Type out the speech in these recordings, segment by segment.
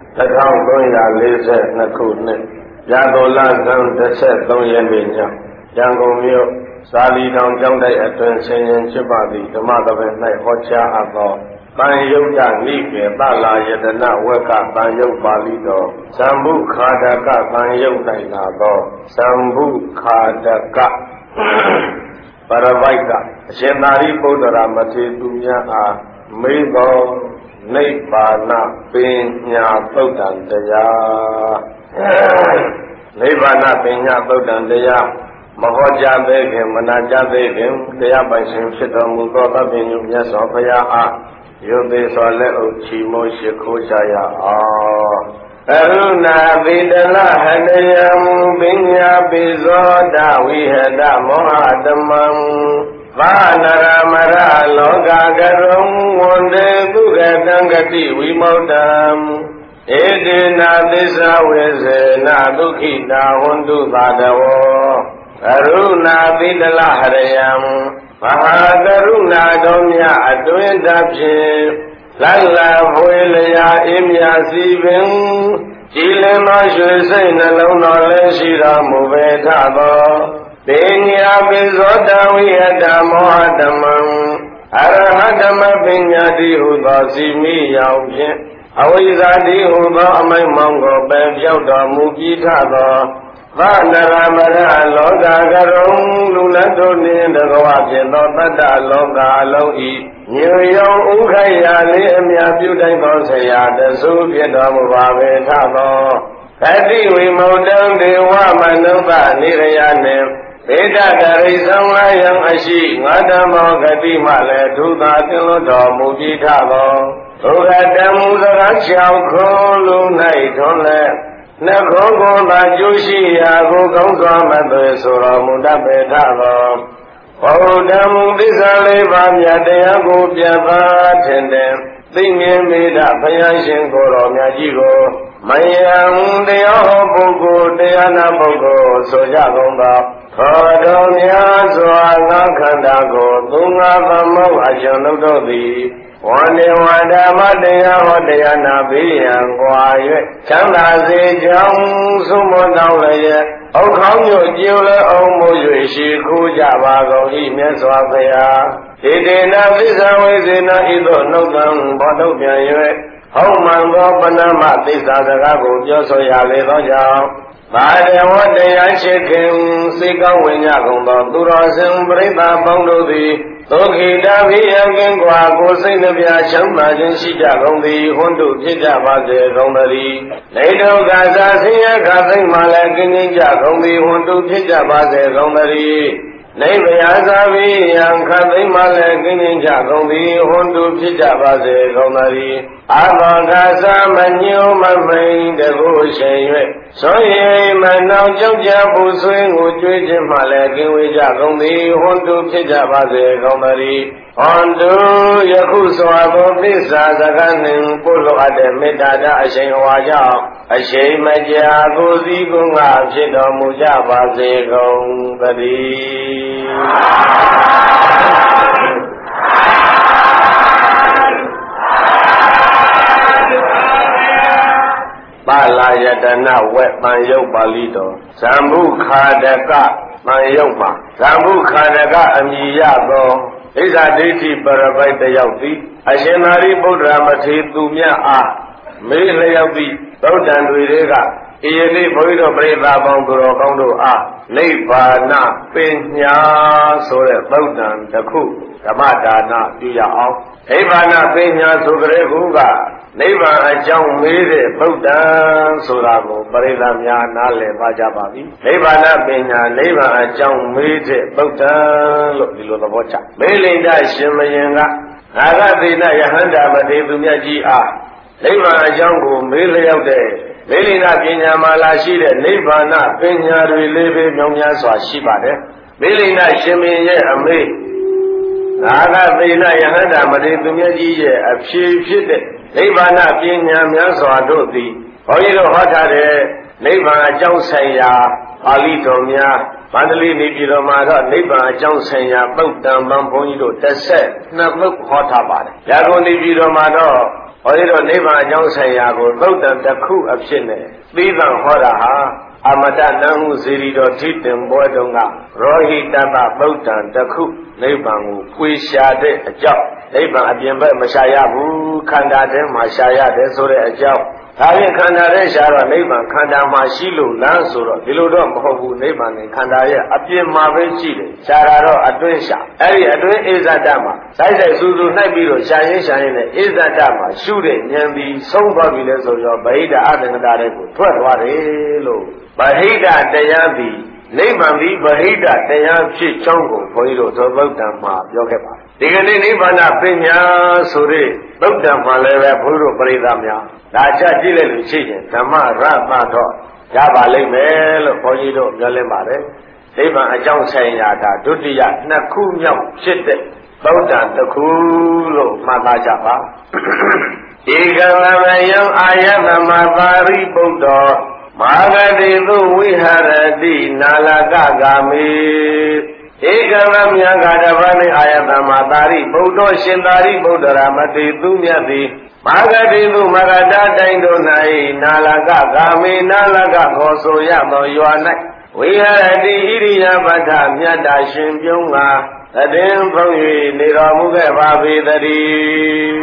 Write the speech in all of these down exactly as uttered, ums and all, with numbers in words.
တစ်ထောင်သုံးရာလေးဆယ်နှစ်ခုနှစ်ရသောလဇန်တစ်ဆက်သုံးရက်နေ့ညရန်ကုန်မြို့စာလီတောင်ကျောင်းတိုက်အတွင်ဆင်ရင်ဖြစ်ပါသည့်ဓမ္မသဘင်၌ဟောကြားအပ်သောတန်ယုတ်တနိကေသလာယတနာဝက်ကတန်ယုတ်ပါဠိတော်ဇံဘုခါဒကတန်ယုတ်၌လာသောဇံဘုခါဒကပရပိုက်ကအရှင်သာရိပုတ္တရာမထေရသူများအားမေးသောနိဗ္ဗာနပညာသုတ်တံတရားနိဗ္ဗာနပညာသုတ်တံတရားမဟောကြားသေးခင်မနာကြားသေးခင်တရားပိုင်ရှင်ဖြစ်တော်မူသောသဗ္ဗညုမြတ်စွာဘုရားအားယုတ်သေးစွာလက်အုပ်ချီးမွမ်းရှိခိုးကြရအောင်ကရုဏာပိတလဟတယံပညာပိဇောတဝိဟတမောဟတမံဘာနရမရလောကကရုံဝန္တေသူကတံဂတိဝိမု क्त ံဧတေနာသစ္စာဝေစေနာဒုက္ခိတာဟွန္တုသာတဝောကရုဏာပိတလဟရယံမဟာကရုဏာတော်မြတ်အတွင်တဖြင့်လလဖွေလျာအေးမြစီပင်ကြည်လင်သောရွှေစိတ်နှလုံးတော်လည်းရှိတော်မူပေထသောပညာပိဇောတဝိဟတမောဟတမံအရဟတမပညာတိဟုသောစီမိရောက်ဖြင့်အဝိဇ္ဇာတိဟုသောအမိန့်မောင်းကိုပယ်ပြောက်တော်မူပြီးထသောဗန္နရမရလောကကရုံလူလက်တို့နှင့်တကဝဖြစ်သောတတ္တလောကအလုံးဤညွေရောဥခိုက်ရာလေးအမြပြုတိုင်းသောဆရာတဆူဖြစ်တော်မူပါပေထသောဂတိဝိမု क्त ံဒေဝမနုဿနိရယနှင့်ဘေဒတရိသံလာယံအရှိငါတမောဂတိမှလည်းဒုသာသင်လို့တော်မူပြီးထသောဒုက္ခတမူစကားချောင်းခေါ်လူ၌ထွန်းလဲနှခေါ်ကိုသာကျိုးရှိရာကိုကောင်းစွာမသွေဆိုတော်မူတတ်ပေထသောဘုဒ္ဓံသစ္စာလေးပါးမြတ်တရားကိုပြပါထင်တယ်သိမြင်မိတာဘုရားရှင်ကိုယ်တော်မြတ်ကြီးကိုမယံတရားဟောပုဂ္ဂိုလ်တရားနာပုဂ္ဂိုလ်ဆိုကြကုန်သောသောတော်များစွာငါခန္ဓာကိုသုံးငါးသမုတ်အကျွန်ုပ်တို့သည်ဝန္ဒေဝန္ဓမတရားဟောတရားနာပြီးရန်ကွာ၍ချမ်းသာစေကြောင်းသုမတောင်းလည်းအောက်ခေါင်းညို့ကျိုးလည်းအောင်မို့၍ရှိခိုးကြပါကုန်၏မြတ်စွာဘုရားဒေဒေနာသစ္စာဝိဇေနဤသို့နှုတ်တံဘောထုတ်ပြန်၍ဟုတ်မှန်သောပဏမသစ္စာစကားကိုပြောဆိုရလေသောကြောင့်ဘာတေဝတရားရှိခင်စိတ်ကောင်းဝင်ကြကုန်သောသူတော်စင်ပရိသတ်ပေါင်းတို့သည်ဒုက္ခိတဝိယကင်းကွာကိုစိတ်နှပြချမ်းသာခြင်းရှိကြကုန်သည်ဟွန်းတို့ဖြစ်ကြပါစေကုန်သတည်းနေတုကသာဆင်းရဲခါသိမ့်မှလည်းကင်းကျင်းကြကုန်သည်ဟွန်းတို့ဖြစ်ကြပါစေကုန်သတည်းနေဗယာသာဝိယံခတ်သိမ့်မှလည်းကင်းကျင်းကြကုန်သည်ဟွန်းတို့ဖြစ်ကြပါစေကုန်သတည်းအဘောဂသမညုမမိန်တကုရှိန်၍ဆိုရင်မနောင်ကြောက်ကြပူဆွေးကိုကြွေးခြင်းမှလည်းကင်းဝေးကြကုန်သည်ဟွန်းတို့ဖြစ်ကြပါစေကုန်သတည်းဟွန်းတို့ယခုစွာသောသစ္စာစကားနှင့်ပို့လိုအပ်တဲ့မေတ္တာဓာတ်အရှိန်အဝါကြောင့်အရှိန်မကြာကိုစီကုငါဖြစ်တော်မူကြပါစေကုန်သတည်းပါဠိယတနာဝက်ပန်ယုတ်ပါဠိတော်ဇံဘုခါဒကပန်ယုတ်မှာဇံဘုခါဒကအမည်ရသောဣဇာဒိဋ္ဌိပရပိုက်တယောက်သည်အရှင်သာရိပုတ္တရာမထေရသူမြတ်အားမေးလျောက်သည့်သုတ်တန်တွေကဤယနေ့ဘုန်းကြီးတို့ပြိဿပေါင်းသူတော်ကောင်းတို့အားနိဗ္ဗာနပညာဆိုတဲ့သုတ်တန်တစ်ခုဓမ္မဒါနပြုရအောင်နိဗ္ဗာနပညာဆိုကြတဲ့ခုကနိဗ္ဗာန်အကြောင်းမေးတဲ့သုတ်တန်ဆိုတာကိုပရိသတ်များနားလည်ပါကြပါပြီနိဗ္ဗာနပညာနိဗ္ဗာန်အကြောင်းမေးတဲ့သုတ်တန်လို့ဒီလိုသဘောချမေလိန္ဒရှင်မယင်ကငါကသေနယဟန္တာမထေရသူမြတ်ကြီးအားနိဗ္ဗာန်အကြောင်းကိုမေးလျောက်တဲ့မေလိန္ဒပညာမှာလာရှိတဲ့နိဗ္ဗာန်ပညာတွေလေးပဲမြောင်များစွာရှိပါတယ်မေလိန္ဒရှင်မယင်ရဲ့အမေငါကသေနယဟန္တာမထေရသူမြတ်ကြီးရဲ့အဖြေဖြစ်တဲ့နိဗ္ဗာန်ပညာများစွာတို့သည်ဘုန်းကြီးတို့ဟောထားတဲ့နိဗ္ဗာန်အကြောင်းဆိုင်ရာပါဠိတော်များမန္တလေးနေပြည်တော်မှာတော့နိဗ္ဗာန်အကြောင်းဆိုင်ရာပုဒ်တံပံဘုန်းကြီးတို့တစ်ဆက်နှစ်ပုဒ်ဟောထားပါတယ်။ရန်ကုန်နေပြည်တော်မှာတော့ဟောဒီတော့နိဗ္ဗာန်အကြောင်းဆိုင်ရာကိုသုတ်တံတစ်ခုအဖြစ်နဲ့သိသံဟောတာဟာအမတနံဟုဇေရီတော်ထိတင်ပွဲတုန်းကရောဟိတတသုတ်တံတစ်ခုနိဗ္ဗာန်ကိုပွေရှာတဲ့အကြောင်းနိဗ္ဗာန်အပြင်ဘက်မရှာရဘူးခန္ဓာထဲမှာရှာရတယ်ဆိုတဲ့အကြောင်းဒါဖြင့်ခန္ဓာထဲရှာတော့နိဗ္ဗာန်ခန္ဓာမှာရှိလို့လားဆိုတော့ဒီလိုတော့မဟုတ်ဘူးနိဗ္ဗာန်နဲ့ခန္ဓာရဲ့အပြင်မှာပဲရှိတယ်ရှာတာတော့အတွင်းရှာအဲ့ဒီအတွင်းအိဇဒမှာစိုက်စိုက်စူးစူးနှိုက်ပြီးတော့ရှာရင်းရှာရင်းနဲ့အိဇဒမှာရှုတဲ့ဉာဏ်ပြီးဆုံးသွားပြီလဲဆိုတော့ဗဟိတအသင်္ကတာတွေကိုထွက်သွားတယ်လို့ဗဟိတတရားပြီးနိဗ္ဗာန်ပြီးဗဟိတတရားဖြစ်ကြောင်းကိုဘုန်းကြီးတို့သောသုတ်တံမှာပြောခဲ့ပါတယ်ဒီကနေ့နိဗ္ဗာန်ပညာဆိုတဲ့သုတ်တံမှာလည်းပဲဘုန်းကြီးတို့ပရိသတ်များဒါချကြည့်လိုက်လို့ရှိရင်ဓမ္မရတ္တတော့ရပါလိမ့်မယ်လို့ဘုန်းကြီးတို့ပြောလင်းပါတယ်နိဗ္ဗာန်အကြောင်းဆိုင်ရာဒါဒုတိယနှစ်ခုမြောက်ဖြစ်တဲ့သုတ်တံတစ်ခုလို့မှတ်သားကြပါဧကဝမယံအာယတမပါရိပုတ္တောမာဂတိသုဝိဟရတိနာလကဂာမိဧကဝမြတ်ကတပါးနှင့်အာယတမပါရိပုတ္တောရှင်သာရိပုတ္တရာမတိသူမြတ်သည်မာဂတိသုမဂတတိုင်းတို့၌နာလကဂာမိနာလကခေါ်ဆိုရသောရွာ၌ဝိဟရတိဣရိယာပဋ္ဌမြတ်တာရှင်ပြုံးကသတ္တဖုံး၍နေတော်မူခဲ့ပါပေတည်း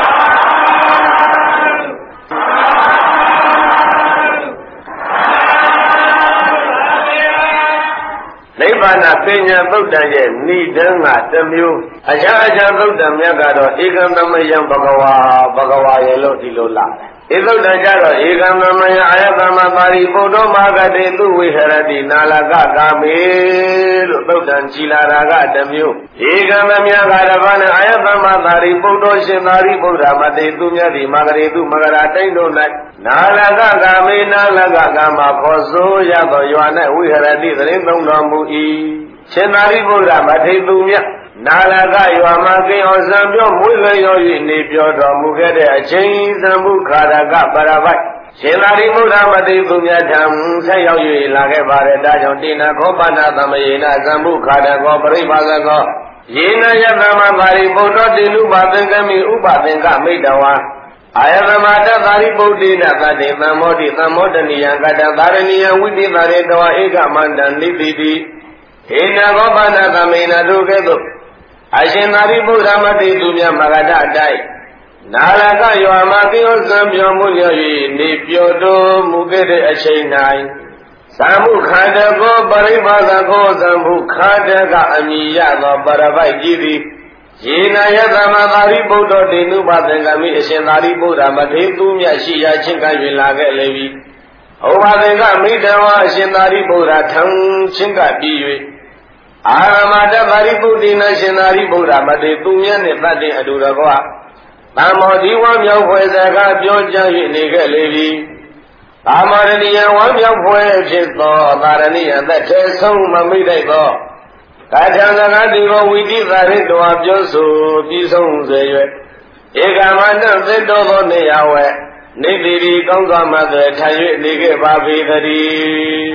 နိဗ္ဗာန်ပညာသုတ်တံရဲ့ဏိဒံကတစ်မျိုးအခြားအခြားသုတ်တံမြတ်ကတော့ဧကံသမယံဘဂဝါဘဂဝါရဲ့လို့ဒီလိုလာတယ်ဧသုတ်တံကြတော့ဧကံသမယံအာယတမပါရိပုတ္တောမာဂတိသုဝိဟရတိနာလကကာမေလို့သုတ်တံကြည်လာတာကတစ်မျိုးဧကံသမယကတပါးနဲ့အာယတမပါရိပုတ္တောရှင်သာရိပုတ္တရာမတိသူမြတ်သည်မာဂတိသုမဂရာတိတ်တို့၌နာလကကာမေနာလကကာမခေါ်ဆိုရသောရွာ၌ဝိဟရတိသရင်သုံးတော်မူ၏ရှင်သာရိပုတ္တရာမထိသူမြတ်နာလကရွာမှာကိအောင်စံပြောမွေးလျော်၍နေပြောတော်မူခဲ့တဲ့အချိန်သံမှုခါရကပရပိုက်ရှင်သာရိပုတ္တရာမထိသူမြတ်ထံဆက်ရောက်၍လာခဲ့ပါတယ်ဒါကြောင့်တိနာခောပနာသမယေနသံမှုခါရကောပရိပါဇကောယေနယသမပါရိပုတ္တောတိလူပသင်္ကမိဥပသင်္ကမိတဝါအာယသမတသာရိပုတ္တိနသတေသံမောတိသံမောတနိယံကတသာရဏိယဝိတိသာရေတဝဧကမန္တံနိတိတိဟေနကောပနာသမေနတို့ကဲ့သို့အရှင်သာရိပုတ္တရာမတိသူမြတ်မဂဒတိုက်နာလကရွာမှာပြောစံပြောမှုလျော်၍နေပြောတော်မူခဲ့တဲ့အချိန်၌သံမှုခန္ဓာကိုပရိပါဒကိုသံမှုခန္ဓာကအမိရသောပရပိုက်ကြီးသည်ယေနယသမသာရိပုတ္တောတိနုပသင်္ကမိအရှင်သာရိပုတ္တရာမထေသူမြတ်ရှိရာချင်းက၍လာခဲ့လေပြီ။ဩဘာသင်္ကမိတဝါအရှင်သာရိပုတ္တရာထံချင်းကပြီး၍အာရမတသာရိပုတ္တိနရှင်သာရိပုတ္တရာမထေသူမြတ်နှင့်တတ်တဲ့အတူတကွသံမောဒီဝမြောက်ဖွယ်စကားပြောကြား၍နေခဲ့လေပြီ။သာမရဏိယဝမြောက်ဖွယ်ဖြစ်သောသာရဏိယသက်ထဲဆုံးမမိတိုက်သောကာထံသနာတိဝဝိတိသာရိတောပြောဆိုပြီးဆုံးစေ၍ဧကမန္တသစ်တော်သောနေရာဝဲနေတိရီကောင်းစွာမှသည်ထိုင်၍နေခဲ့ပါပေတည်း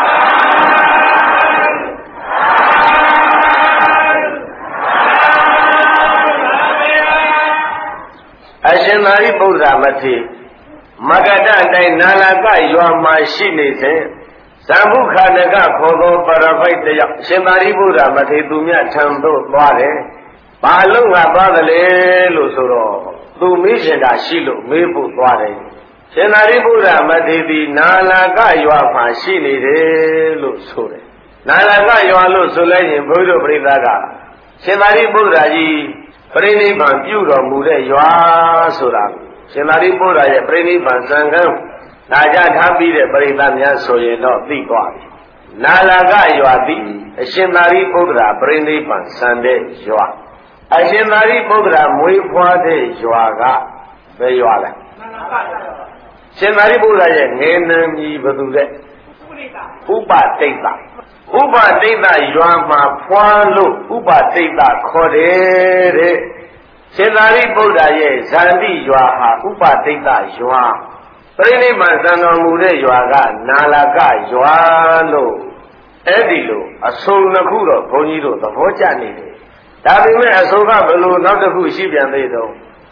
အရှင်သာရိပုတ္တရာမထေရမဂဒတိုင်းနာလကရွာမှာရှိနေစဉ်သံမှုခန္ဓကခေါ်သောပရပိုက်တယောက်ရှင်သာရိပုတ္တရာမထေရသူမြတ်ထံသို့သွားတယ်။ဘာလို့ငါသွားတယ်လဲလို့ဆိုတော့သူမေးရှင်တာရှိလို့မေးဖို့သွားတယ်။ရှင်သာရိပုတ္တရာမထေရသည်နာလကရွာမှာရှိနေတယ်လို့ဆိုတယ်။နာလကရွာလို့ဆိုလိုက်ရင်ဘုရားတို့ပြိဿကရှင်သာရိပုတ္တရာကြီးပြိဋိဘံပြုတော်မူတဲ့ရွာဆိုတာရှင်သာရိပုတ္တရာရဲ့ပြိဋိဘံစံကံနာကြထားပြီးတဲ့ပရိသတ်များဆိုရင်တော့သိသွားပြီ။နာလကရွာသည်အရှင်သာရိပုတ္တရာပြိဋိဘံစံတဲ့ရွာအရှင်သာရိပုတ္တရာမွေးဖွားတဲ့ရွာကဘယ်ရွာလဲ။ရှင်သာရိပုတ္တရာရဲ့ငယ်နာမည်ဘယ်သူလဲ။ဥပတိတ်္တဥပတိတ်္တရွာမှာဖွားလို့ဥပတိတ်္တခေါ်တယ်တဲ့။ရှင်သာရိပုတ္တရာရဲ့ဇာတိရွာဟာဥပတိတ်္တရွာပြိဋိဘံစံတော်မူတဲ့ရွာကနာလကရွာလို့အဲ့ဒီလိုအဆိုနှစ်ခုတော့ဘုန်းကြီးတို့သဘောကျနေတယ်ဒါပေမဲ့အဆိုကဘယ်လိုနောက်တစ်ခုရှိပြန်သေးတော့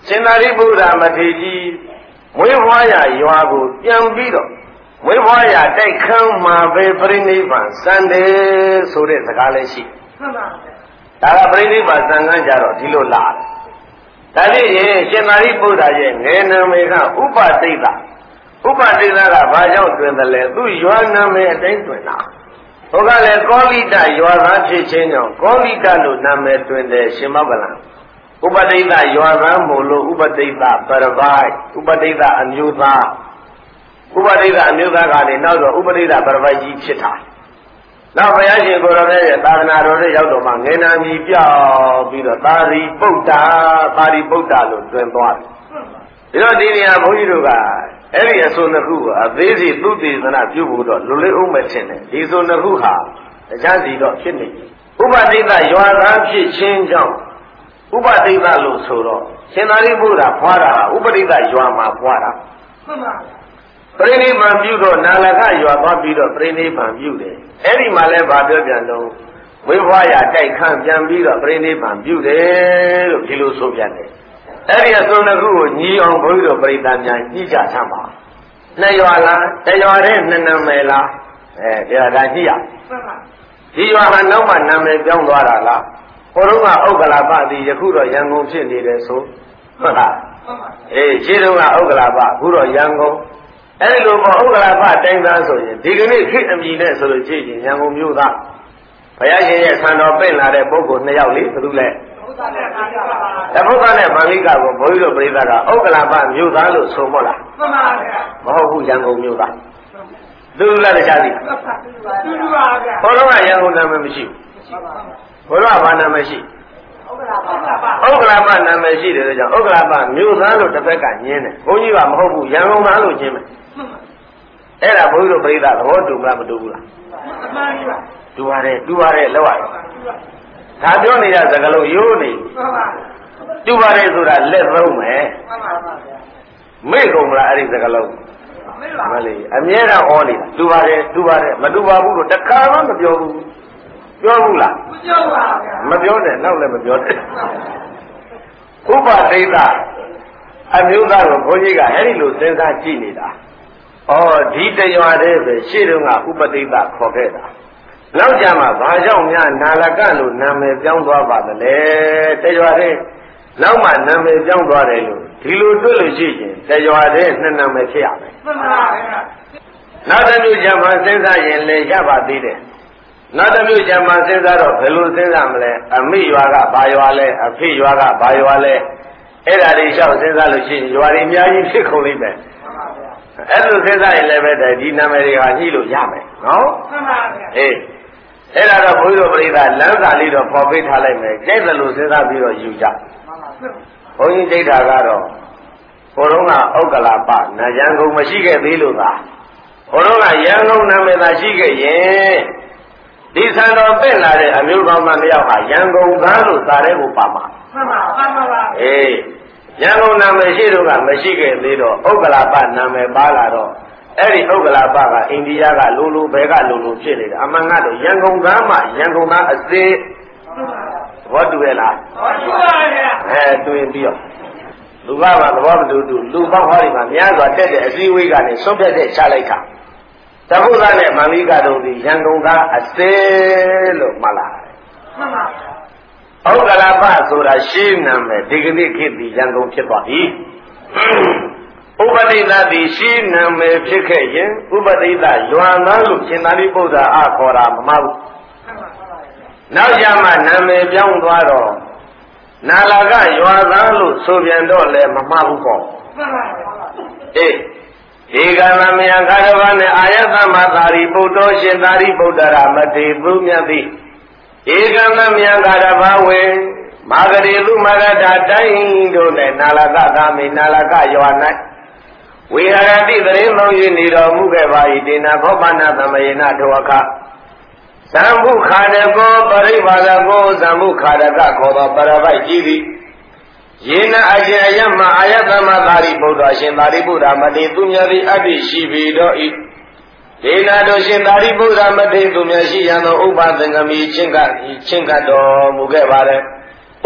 ရှင်သာရိပုတ္တရာမထေရကြီးမွေးဖွားရာရွာကိုပြန်ပြီးတော့မွေးဖွားရာတိုက်ခန်းမှာပဲပြိဋိဘံစံတယ်ဆိုတဲ့စကားလည်းရှိမှန်ပါဗျာဒါကပြိဋိဘံစံကန်းကြတော့ဒီလိုလာတယ်ဒါဖြစ်ရင်ရှင်သာရိပုတ္တရာရဲ့ငယ်နာမည်ကဥပတိတ်ဥပတိတ်ကဘာကြောင့်တွင်တယ်လဲသူရွာနာမည်အတိုင်းတွင်တာဟိုကလည်းကောလိတရွာသားဖြစ်ခြင်းကြောင့်ကောလိတလို့နာမည်တွင်တယ်ရှင်မောကလံဥပတိတ်ရွာသားမို့လို့ဥပတိတ်ပရပိုက်ဥပတိတ်အမျိုးသားဥပတိတ်အမျိုးသားကလည်းနောက်တော့ဥပတိတ်ပရပိုက်ကြီးဖြစ်တာနောက်ဘုရားရှင်ကိုရောမြတ်ရဲ့သာသနာတော်နဲ့ရောက်တော့မှငယ်နာမည်ပြောက်ပြီးတော့သာရိပုတ္တသာရိပုတ္တလို့တွင်သွားတယ်ဒါတော့ဒီနေရာဘုန်းကြီးတို့ကအဲ့ဒီအဆိုနှစ်ခုကအသေးစိတ်သုတေသနပြုဖို့တော့လူလေးအောင်မထင်နဲ့ဒီဆိုနှစ်ခုဟာတရားစီတော့ဖြစ်နေဥပတိတ်ရွာသားဖြစ်ခြင်းကြောင့်ဥပတိတ်လို့ဆိုတော့ရှင်သာရိပုတ္တရာဖွာတာဥပတိတ်ရွာမှာဖွာတာမှန်ပါပြိဋိဘံပြုတော့နာလကရွာသွားပြီးတော့ပြိဋိဘံပြုတယ်အဲ့ဒီမှာလဲဗာပြောပြန်တော့ဝိဘွားရတိုက်ခန့်ပြန်ပြီးတော့ပြိဋိဘံပြုတယ်လို့ဒီလိုဆိုပြန်တယ်အဲ့ဒီအစုံတစ်ခုကိုညီအောင်ဘုန်းကြီးတို့ပြိဋ္ဌာများညှိကြဆမ်းပါနှစ်ရွာလားတစ်ရွာတည်းနှစ်နာမည်လားအဲဒီကဒါညှိရဒီရွာကနောက်မှနာမည်ပြောင်းသွားတာလားဟိုတုန်းကဥက္ကလာပသည်ယခုတော့ရန်ကုန်ဖြစ်နေတယ်ဆိုဟုတ်လားအေးခြေတုန်းကဥက္ကလာပအခုတော့ရန်ကုန်အဲ့ဒီလိုပေါ့ဥက္ကလာပတိုင်းသားဆိုရင်ဒီကနေ့ခေတ်အမည်နဲ့ဆိုလို့ရှိရင်ရန်ကုန်မြို့သားဘုရားရှင်ရဲ့ဆံတော်ပင့်လာတဲ့ပုဂ္ဂိုလ်နှစ်ယောက်လေဘယ်သူလဲတပုဒ္ဒနဲ့ဗာလိကကိုဘုန်းကြီးတို့ပြိဿကဥက္ကလာပမြို့သားလို့ဆိုမို့လားမှန်ပါဗျာမဟုတ်ဘူးရန်ကုန်မြို့သားသူလည်းတရားသိတူတူပါဗျာဘုရားကရန်ကုန်နာမည်မရှိဘူးဘုရားဘာနာမည်ရှိဥက္ကလာပဥက္ကလာပနာမည်ရှိတယ်ကြောင့်ဥက္ကလာပမြို့သားလို့တစ်ဖက်ကညင်းတယ်ဘုန်းကြီးကမဟုတ်ဘူးရန်ကုန်သားလို့ညင်းမယ်အဲ့ဒါဘုန်းကြီးတို့ပြိဿသဘောတူမလားမတူဘူးလားမှန်ပါတူပါတယ်တူပါတယ်လောက်ရတယ်ဒါပြောနေတဲ့စကားလုံးရိုးနေတူပါတယ်ဆိုတာလက်သုံးမယ်မေ့ကုန်မလားအဲ့ဒီစကားလုံးမလေးအမြဲတမ်းဩနေတာတူပါတယ်တူပါတယ်မတူပါဘူးလို့တခါမှမပြောဘူးပြောဘူးလားမပြောပါဘူးမပြောနဲ့နောက်လည်းမပြောနဲ့ဥပတိတ်အမျိုးသားကိုဘုန်းကြီးကအဲ့ဒီလိုစဉ်းစားကြည့်နေတာဩဒီတရွာတည်းပဲရှေ့တုန်းကဥပတိတ်ခေါ်ခဲ့တာနောက်ကြမှာဘာကြောင့်များနာလကလို့နာမည်ပြောင်းသွားပါသလဲတရွာတည်းနောက်မှနာမည်ပြောင်းသွားတယ်လို့ဒီလိုတွေ့လို့ရှိရင်တရွာတည်းနှစ်နာမည်ဖြစ်ရမယ်မှန်ပါဗျာနောက်တစ်မျိုးကြမှာစဉ်းစားရင်လည်းရပါသေးတယ်နောက်တစ်မျိုးကြမှာစဉ်းစားတော့ဘယ်လိုစဉ်းစားမလဲအမိရွာကဘာရွာလဲအဖေရွာကဘာရွာလဲအဲ့ဒါတွေလျှောက်စဉ်းစားလို့ရှိရင်ရွာတွေအများကြီးဖြစ်ကုန်လိမ့်မယ်အဲ့လိုစဉ်းစားရင်လည်းပဲဒီနာမည်တွေဟာညှိလို့ရမယ်နော်မှန်ပါဗျာအေးအဲ့ဒါတော့ဘုရားပြိဿလမ်းစာလေးတော့ပေါ်ပေးထားလိုက်မယ်ကျဲတယ်လို့စဉ်းစားပြီးတော့ယူကြဘုန်းကြီးဒိဋ္ဌာကတော့ဘုရုံးကဥက္ကလာပနာရန်ကုန်မရှိခဲ့သေးလို့သာဘုရုံးကရန်ကုန်နာမည်သာရှိခဲ့ရင်ဒီဆံတော်ပင့်လာတဲ့အမျိုးကောင်းမတစ်ယောက်ဟာရန်ကုန်သားလို့သာတဲ့ကိုပါမှာမှန်ပါမှန်ပါပါအေးရန်ကုန်နာမည်ရှိတော့ကမရှိခဲ့သေးတော့ဥက္ကလာပနာမည်ပါလာတော့အဲ့ဒီဥက္ကလာပကအိန္ဒိယကလိုလိုဘဲကလိုလိုဖြစ်နေတာအမှန်ကတော့ရန်ကုန်သားမှရန်ကုန်သားအသေးဘောတူရဲ့လားဘောတူပါဗျာအဲတွင်ပြီးတော့လူကမှသဘောမတူတူလူပေါင်းဟောဒီမှာများစွာတက်တဲ့အစည်းအဝေးကနေဆုံးဖြတ်တဲ့ချလိုက်တာတပုဒ္ဒနဲ့မန္လိကတို့ဒီရန်ကုန်သားအသေးလို့မှတ်လာတယ်မှန်ပါဗျာဥက္ကလာပဆိုတာရှင်းနာမယ်ဒီကနေ့ခေတ်ဒီရန်ကုန်ဖြစ်သွားပြီဥပတိတတိရှိနာမည်ဖြစ်ခဲ့ရင်ဥပတိတရွာသားလို့ရှင်သာရိပုတ္တရာအခေါ်တာမမှဘူးနောက်ကြမှာနာမည်ပြောင်းသွားတော့နာလကရွာသားလို့ဆိုပြန်တော့လည်းမမှဘူးပေါ့အေးဒီကံမယခါရဝနဲ့အာယသမသာရိပုတ္တောရှင်သာရိပုတ္တရာမထေသူမြတ်သည်ဧကံမယခါရဘဝေမာဂရေလူမဂတာတိုင်းတို့နဲ့နာလကသာမေနာလကရွာ၌ဝေရတိသရင်လုံး၍နေတော်မူခဲ့ပါ၏တေနာခောပနာသမယေနထောအခသံဘုခါရကောပရိပါဒကောသံဘုခါရကခေါ်သောပရပိုက်ကြီးသည်ယေနအကျအယမအာယသမသာရိပုတ္တရှင်သာရိပုတ္တမထေသူမြတ်သည်အတ္တိရှိပေတော်၏ဒေနာတို့ရှင်သာရိပုတ္တမထေသူမြတ်ရှိရန်သောဥပသင်္ကမီချင်းကချင်းကတော်မူခဲ့ပါれဥ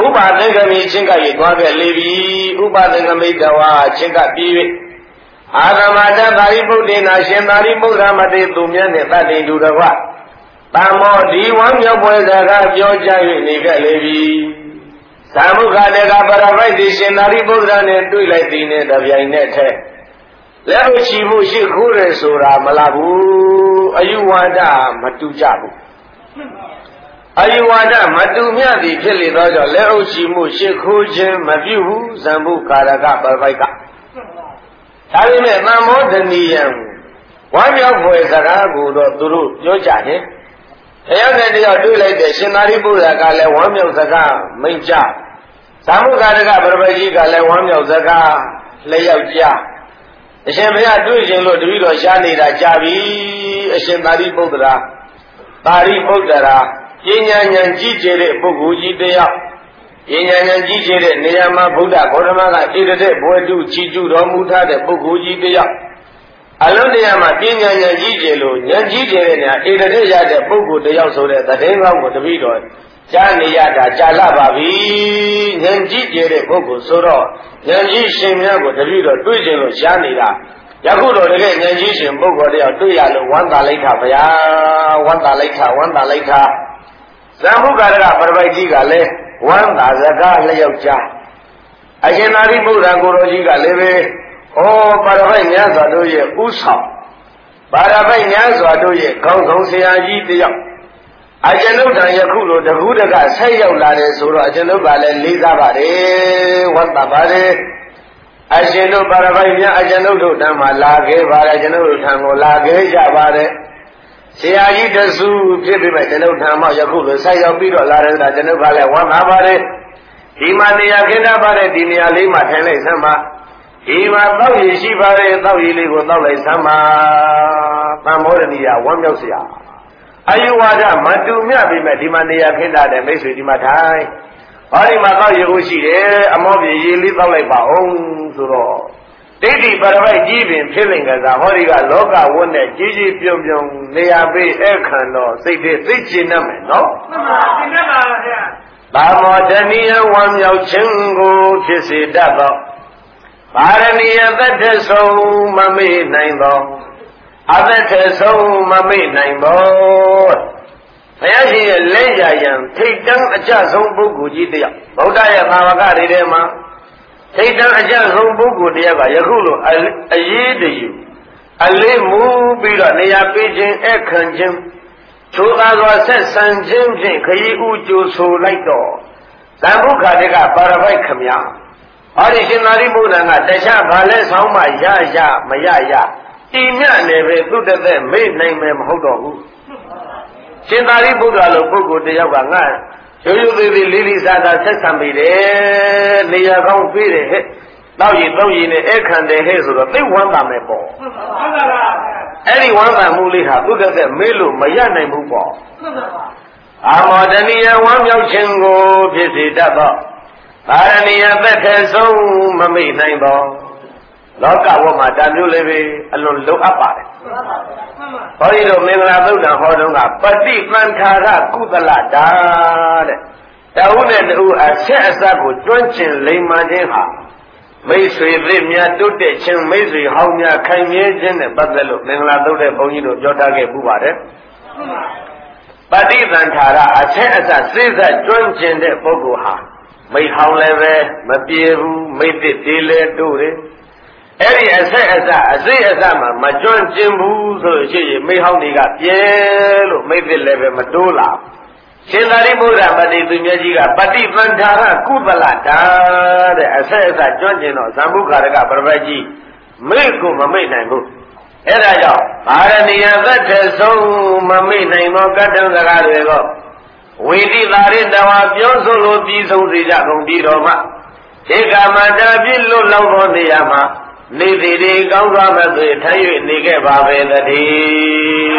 ဥပါသင်္ကမိချင်းကရေသွားခဲ့လေပြီဥပါသင်္ကမိတဝါချင်းကပြီး၍အာရမတသာရိပုတ္တေနာရှင်သာရိပုတ္တမတေသူမြတ်နှင့်တတ္တိတူတကွတမ္မောဒီဝမ်းမြောက်ပွဲစကားပြောကြ၍နေခဲ့လေပြီသာမုခတေကပရပိုက်တိရှင်သာရိပုတ္တရာနှင့်တွေ့လိုက်သည်နှင့်တပြိုင်နက်တည်းလက်ဥချီမှုရှိခိုးတယ်ဆိုတာမလားဘူးအယူဝါဒမတူကြဘူးအယူဝါဒမတူမြသည်ဖြစ်လေသောကြောင့်လက်ဥချီမှုရှိခိုးခြင်းမပြုဘူးဇံဘုကာရကပရပိုက်ကဒါပေမဲ့သံမောဒနီယံဝမ်းမြောက်ဖွယ်စကားကိုတော့သူတို့ပြောကြတယ်တရားနဲ့တရားတွေ့လိုက်တဲ့ရှင်သာရိပုတ္တရာကလည်းဝမ်းမြောက်စကားမိန့်ကြသာမုခါရကပရပိုက်ကြီးကလည်းဝမ်းမြောက်စကားလျှောက်ကြအရှင်ဘုရားတွေ့ခြင်းလို့တပည့်တော်ရှားနေတာကြာပြီအရှင်သာရိပုတ္တရာသာရိပုတ္တရာပညာဉာဏ်ကြီးကျယ်တဲ့ပုဂ္ဂိုလ်ကြီးတစ်ယောက်ပညာဉာဏ်ကြီးကျယ်တဲ့နေရာမှာဗုဒ္ဓဂေါတမကဣတတဲ့ဘွယ်တုချီကျူတော်မူထားတဲ့ပုဂ္ဂိုလ်ကြီးတစ်ယောက်အလုံးတရားမှာပညာဉာဏ်ကြီးကျယ်လို့ဉာဏ်ကြီးကျယ်တဲ့နေရာဣတတဲ့ရတဲ့ပုဂ္ဂိုလ်တစ်ယောက်ဆိုတဲ့သတင်းကောင်းကိုတပည့်တော်ကြားနေရတာကြာလာပါပြီဉာဏ်ကြီးကျယ်တဲ့ပုဂ္ဂိုလ်ဆိုတော့ဉာဏ်ကြီးရှင်များကိုတပည့်တော်တွေ့ခြင်းလို့ရှားနေတာယခုတော့တကယ်ဉာဏ်ကြီးရှင်ပုဂ္ဂိုလ်တယောက်တွေ့ရလို့ဝမ်းသာလိုက်တာဗျာဝမ်းသာလိုက်တာဝမ်းသာလိုက်တာဇံဘုကာရကပရပိုက်ကြီးကလည်းဝမ်းသာစကားလျောက်ကြားအရှင်သာရိပုတ္တရာကိုယ်တော်ကြီးကလည်းပဲဩပါရပိုက်များစွာတို့ရဲ့ဥဆောင်ပါရပိုက်များစွာတို့ရဲ့ခေါင်းဆောင်ဆရာကြီးတယောက်အကျွန်ုပ်တန်ယခုလိုတကူးတကဆက်ရောက်လာတယ်ဆိုတော့အကျွန်ုပ်ကလည်းလေးစားပါတယ်ဝတ်တာပါတယ်အရှင်တို့ပါရပိုက်များအကျွန်ုပ်တို့တန်မှာလာခဲ့ပါတယ်ကျွန်ုပ်တို့ထံကိုလာခဲ့ကြပါတယ်ဆရာကြီးတစုဖြစ်ပြီးမှကျွန်ုပ်ထံမှာယခုလိုဆက်ရောက်ပြီးတော့လာတဲ့အခါကျွန်ုပ်ကလည်းဝတ်တာပါတယ်ဒီမှာနေရာခေတ္တပါတယ်ဒီနေရာလေးမှာထိုင်လိုက်စမ်းပါဒီမှာတောက်ရည်ရှိပါတယ်တောက်ရည်လေးကိုတောက်လိုက်စမ်းပါသံမောဒနီယဝမ်းမြောက်စရာအယူဝါဒမတူမြပြီမဲ့ဒီမှာနေရာခင်းတာတဲ့မိတ်ဆွေဒီမှာထိုင်ဟောဒီမှာတောက်ရည်ကိုရှိတယ်အမောပြေရည်လေးတောက်လိုက်ပါအောင်ဆိုတော့ဒိဋ္ဌိပရပိုက်ကြီးပင်ဖြစ်လင်ကစားဟောဒီကလောကဝတ်နဲ့ကြီးကြီးပြုံပြုံနေရာပေးအခန့်တော့စိတ်တွေသိကျင်တတ်မယ်နော်မှန်ပါသိတတ်ပါဗျာသာမောဒနီယဝမ်းမြောက်ခြင်းကိုဖြစ်စေတတ်သောပါရဏီယသက်ထဆုံးမမေ့နိုင်သောအသက်ထဆုံးမမေ့နိုင်သောဘုရားရှင်ရဲ့လက်ရယံထိတ်တန်းအကျဆုံးပုဂ္ဂိုလ်ကြီးတယောက်ဗုဒ္ဓရဲ့သာဝကတွေထဲမှာထိတ်တန်းအကျဆုံးပုဂ္ဂိုလ်တယောက်ကယခုလိုအရေးတည်းအလေးမူပြီးတော့နေရာပေးခြင်းအခန့်ခြင်းချိုးသားစွာဆက်ဆံခြင်းဖြင့်ခရီးဥကြိုဆိုလိုက်တော့သံဃုခါတေကပါရပိုက်ခမညာဟောဒီရှင်သာရိပုတ္တရာကတခြားဘာလဲဆောင်းမှရရမရရတိမြနဲ့ပဲသူတသက်မေ့နိုင်မယ်မဟုတ်တော့ဘူးရှင်သာရိပုတ္တရာလိုပုဂ္ဂိုလ်တယောက်ကငါရိုးရိုးသေးသေးလေးလေးစားစားဆက်ဆံပြီးတယ်နေရာကောင်းပြေးတယ်ဟဲ့တောက်ရည်တောက်ရည်နဲ့အခန့်တယ်ဟဲ့ဆိုတော့သိဝမ်းသာမယ်ပေါ့အဲ့ဒီဝမ်းသာမှုလေးဟာသူတသက်မေ့လို့မရနိုင်ဘူးပေါ့အာမောဒနီယဝမ်းမြောက်ခြင်းကိုဖြစ်စေတတ်သောပါရဏီယသက်ထဆုံးမမိတ်နိုင်သောလောကဝတ်မှာတမျိုးလေးပဲအလွန်လုံအပ်ပါတယ်။ဟောဒီလိုမင်္ဂလာသုဒ္ဓံဟောတုန်းကပฏิပန္ထာရကုသလတာတဲ့။တဝုနဲ့တူအဆက်အစပ်ကိုကျွမ်းကျင်လိမ္မာခြင်းဟာမိတ်ဆွေသစ်များတိုးတက်ခြင်းမိတ်ဆွေဟောင်းများခိုင်မြဲခြင်းနဲ့ပတ်သက်လို့မင်္ဂလာသုဒ္ဓံဘုန်းကြီးတို့ပြောထားခဲ့ပူပါတယ်။ပฏิပန္ထာရအဆက်အစပ်စိစပ်ကျွမ်းကျင်တဲ့ပုဂ္ဂိုလ်ဟာမိဟောင်းလည်းပဲမပြေဘူးမိတ်တစ်ဒီလဲတို့တယ်အဲ့ဒီအဆက်အစအစိအစမှာမကျွမ်းကျင်ဘူးဆိုလို့ရှိရင်မိဟောင်းတွေကပြဲလို့မိတ်တစ်လည်းပဲမတိုးလာရှင်သာရိပုတ္တရာပတိသူမြတ်ကြီးကပฏิပန္ထာရကုသလတာတဲ့အဆက်အစကျွမ်းကျင်တော့ဇံဘုခါရကပရပိုက်ကြီးမိတ်ကိုမမိတ်နိုင်ဘူးအဲ့ဒါကြောင့်ပါရဏီယသက်ထဆုံးမမိတ်နိုင်သောကတ္တံစကားတွေကိုဝိတိသာရိတဝါပြောဆိုလို့ပြီးဆုံးစေကြကုန်ပြီးတော့မှဧကမတ္တပြည့်လွတ်လောက်သောနေရာမှာနေသည်တွေကောင်းစွာမသွေထိုင်၍နေခဲ့ပါပဲတည်း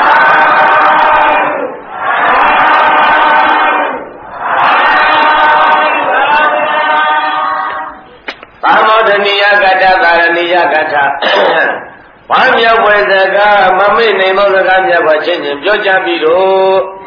သာမောဒနီယကတ္တသာရဏီယကတ္တဝမ်းမြောက်ပွဲစကားမမေ့နိုင်သောစကားများပါချင်းချင်းပြောကြပြီးတော့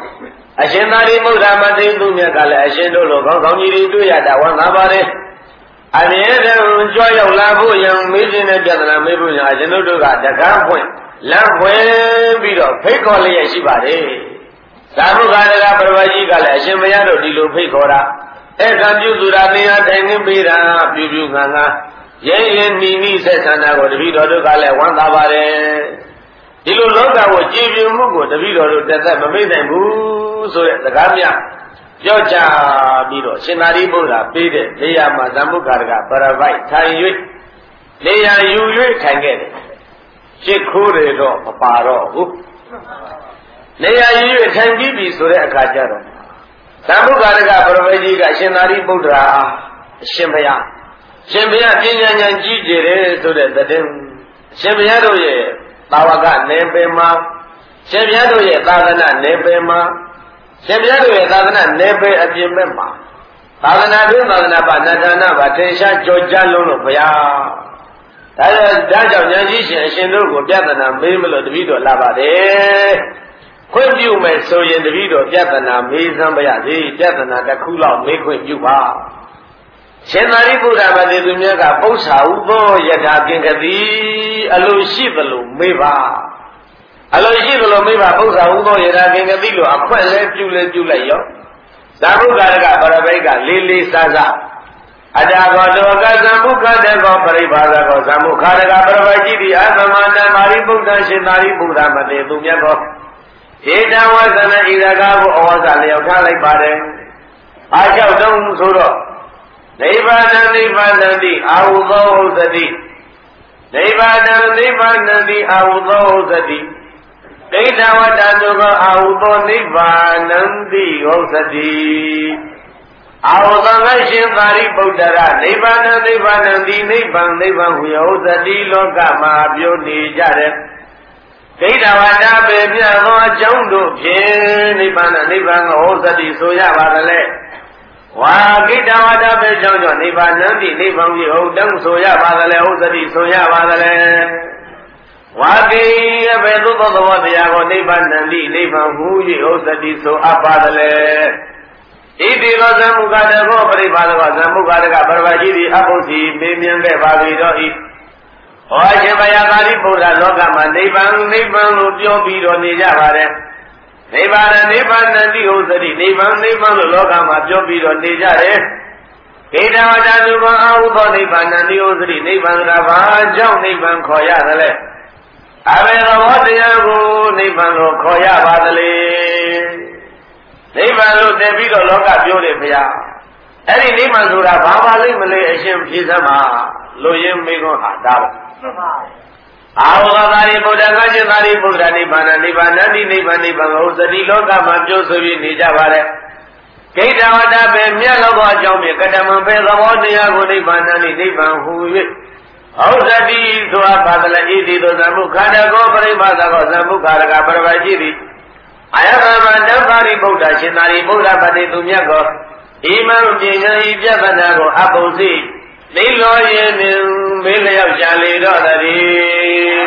အရှင်သာရိပုတ္တမထေရသူမြတ်ကလည်းအရှင်တို့လိုကောင်းကောင်းကြီးတွေတွေ့ရတာဝမ်းသာပါတယ်အမြဲတမ်းကြွရောက်လာဖို့ရန်မေးခြင်းနဲ့ပြဿနာမေးဖို့ရန်အရှင်တို့ကတကားဖွင့်လမ်းဖွင့်ပြီးတော့ဖိတ်ခေါ်လျက်ရှိပါတယ်သာမုခါတကပရဝကြီးကလည်းအရှင်ဘုရားတို့ဒီလိုဖိတ်ခေါ်တာအဲ့ကပြုစုတာနေရာတိုင်နေပေးတာပြုပြုငါငါရဲရဲနီနီဆက်ဆံတာကိုတပည့်တော်တို့ကလည်းဝမ်းသာပါတယ်ဒီလိုလောကကိုကြည်ပြမှုကိုတပည့်တော်တို့တက်သက်မမေ့နိုင်ဘူးဆိုတဲ့စကားများပြောကြပြီးတော့ရှင်သာရိပုတ္တရာပေးတဲ့နေရာမှာသမ္ဗုခါရကပရပိုက်ထိုင်၍နေရာယူ၍ထိုင်ခဲ့တယ်ရှစ်ခိုးတွေတော့မပါတော့ဘူးနေရာယူ၍ထိုင်ပြီးပြီဆိုတဲ့အခါကျတော့သမ္ဗုခါရကပရပိုက်ကြီးကရှင်သာရိပုတ္တရာအရှင်ဘုရားရှင်ဘုရားပညာဉာဏ်ကြီးကျယ်တယ်ဆိုတဲ့သတင်းရှင်ဘုရားတို့ရဲ့သာဝကနေပင်မှာရှင်ဘုရားတို့ရဲ့သာသနာနေပင်မှာရှင်ဘုရားတို့ရဲ့သာသနာနေပင်အပြင်ဘက်မှာသာသနာ့ဘုသာသနာ့ဘာနတနာဘာထေရှားကြော်ကြားလုံးလို့ဘုရားဒါဒါကြောင့်ဉာဏ်ကြီးရှင်အရှင်တို့ကိုပြဿနာမေးမလို့တပည့်တော်လာပါတယ်ခွင့်ပြုမယ်ဆိုရင်တပည့်တော်ပြဿနာမေးစမ်းပါရစေပြဿနာတစ်ခုလောက်မေးခွင့်ပြုပါရှင်သာရိပုတ္တမထေရသူမြတ်ကပု္ပ္ပာဥသောယထာကင်္ကတိအလိုရှိသလိုမေးပါအလိုရှိသလိုမေးပါပု္ပ္ပာဥသောယထာကင်္ကတိလို့အခွင့်လဲပြုလဲပြုလိုက်ရောသာမုခါရကပရပိတ်ကလေးလေးစားစားအတာကောတောကသံမုခတေကောပရိပါဒကောသံမုခါရကပရပိတ်ကြည့်ဒီအသမန္တမာရိပုတ္တရှင်သာရိပုတ္တမထေရသူမြတ်ကောဧတံဝသနဣရကာကိုအဝဇ္ဇလျောက်ထားလိုက်ပါတယ်အားကြောင့်တုံးဆိုတော့နိဗ္ဗာန်နိဗ္ဗာန်တိအာဟုသောဥစ္စတိနိဗ္ဗာန်နိဗ္ဗာန်တိအာဟုသောဥစ္စတိဒိဋ္ဌဝတ္တတုကောအာဟုသောနိဗ္ဗာန်တိဥစ္စတိအာဟုသောငါရှင်သာရိပုတ္တရာနိဗ္ဗာန်နိဗ္ဗာန်တိနိဗ္ဗာန်နိဗ္ဗာန်ဟူဥစ္စတိလောကမှာပြောနေကြတဲ့ဒိဋ္ဌဝတ္တပေမြတ်သောအကြောင်းတို့ဖြင့်နိဗ္ဗာန်နိဗ္ဗာန်ကိုဥစ္စတိဆိုရပါသလဲဝါကိတဝတ္တပဲကြောင့်ကြောင့်နိဗ္ဗာန်တိနိဗ္ဗာန်ကြီးဟုတ်တုံးဆိုရပါသလဲဥစ္စတိဆိုရပါသလဲဝါကိယဘေသုသောသဘောတရားကိုနိဗ္ဗာန်တိနိဗ္ဗာန်ဟူ၍ဥစ္စတိဆိုအပ်ပါသလဲဣတိရောသမုခတကောပရိပါဒကောသမုခတကပရဝရှိသည်အပုစီမေးမြန်းခဲ့ပါပြီတော့ဤဟောရှင်ဘုရားသာရိပုတ္တရာလောကမှာနိဗ္ဗာန်နိဗ္ဗာန်လို့ပြောပြီးတော့နေကြပါတယ်နိဗ္ဗာန်နိဗ္ဗာန်တိဥစ္စတိနိဗ္ဗာန်နိဗ္ဗာန်လို့လောကမှာပြောပြီးတော့နေကြတယ်။ဣဒဝတ္တသုဘောအာဟုသောနိဗ္ဗာန်တိဥစ္စတိနိဗ္ဗာန်ကဘာကြောင့်နိဗ္ဗာန်ခေါ်ရသလဲ။အဘယ်သဘောတရားကိုနိဗ္ဗာန်လို့ခေါ်ရပါသလဲ။နိဗ္ဗာန်လို့တည်ပြီးတော့လောကပြောတယ်ဗျာ။အဲ့ဒီနိဗ္ဗာန်ဆိုတာဘာပါလိမ့်မလဲအရှင်ဖြေစမ်းပါလူရင်းမိခွန်းဟာဒါပါ။အာဟုသောသာရိပုတ္တရာရှင်သာရိပုတ္တရာနိဗ္ဗာန်နိဗ္ဗာန်တိနိဗ္ဗာန်နိဗ္ဗာန်ဥစ္စတိလောကမှာပြောဆိုပြီးနေကြပါလေ။ဂိတဝတ္တပဲမြတ်လောကအကြောင်းဖြင့်ကတမံပဲသဘောတရားကိုနိဗ္ဗာန်တိနိဗ္ဗာန်ဟူ၍ဥစ္စတိဆိုအပ်ပါသလဣတိသောသမုခန္ဓကောပရိပါဒကောသမုခါရကပရဝရှိသည်အာယသမန္တသာရိပုတ္တရှင်သာရိပုတ္တပတိသူမြတ်ကောဣမံပညာဤပြပနာကိုအပုစီသိလောယေနှင့်မေးလျောက်ရှာလေတော့တည်း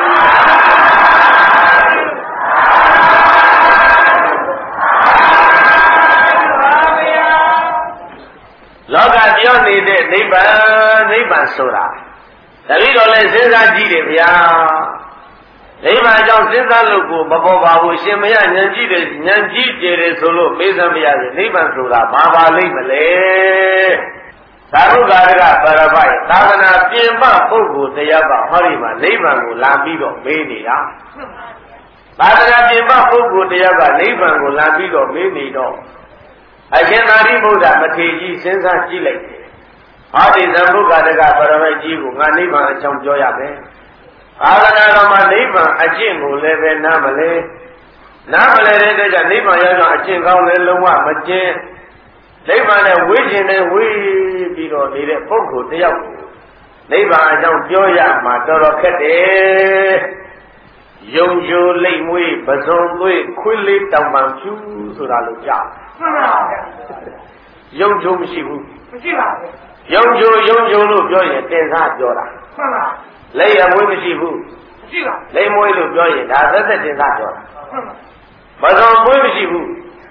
လောကပြောနေတဲ့နိဗ္ဗာန်နိဗ္ဗာန်ဆိုတာတတိတော်လည်းစဉ်းစားကြည့်တယ်ဗျာနိဗ္ဗာန်ကြောင့်စဉ်းစားလို့ကိုမပေါ်ပါဘူးရှင်မရဉာဏ်ကြည့်တယ်ဉာဏ်ကြည့်ကြတယ်ဆိုလို့မေးစမ်းမရဘူးနိဗ္ဗာန်ဆိုတာဘာပါလိမ့်မလဲသာရုကာရကပရပိုက်သာသနာပြင်ပပုဂ္ဂိုလ်တရားကဟောဒီမှာနိဗ္ဗာန်ကိုလာပြီးတော့မေးနေတာသာသနာပြင်ပပုဂ္ဂိုလ်တရားကနိဗ္ဗာန်ကိုလာပြီးတော့မေးနေတော့အရှင်သာရိပုတ္တမထေရကြီးစဉ်းစားကြည့်လိုက်တယ်ဟောဒီသမုခါတကပရပိုက်ကြီးကိုငါနိဗ္ဗာန်အကြောင်းပြောရမယ်သာသနာတော်မှာနိဗ္ဗာန်အကျင့်ကိုလည်းပဲနားမလဲနားမလဲတဲ့အတွက်ကြောင့်နိဗ္ဗာန်ရောက်တော့အကျင့်ကောင်းလည်းလုံးဝမကျင့်နိဗ္ဗာန်နဲ့ဝေးခြင်းနဲ့ဝေးပြီးတော့နေတဲ့ပုဂ္ဂိုလ်တယောက်ကိုနိဗ္ဗာန်အကြောင်းပြောရမှာတော်တော်ခက်တယ်ယုံကြည်လိမ့်မွေးပဇွန်သွေးခွေးလေးတောင်ပံဖြူဆိုတာလို့ကြားမှန်ပါဗျာယုံကြည်မရှိဘူးမရှိပါဘူးယုံကြည်ယုံကြည်လို့ပြောရင်တင်စားပြောတာမှန်ပါလက်ရမွေးမရှိဘူးမရှိပါလိမ့်မွေးလို့ပြောရင်ဒါသက်သက်တင်စားပြောတာမှန်ပါပဇွန်မွေးမရှိဘူး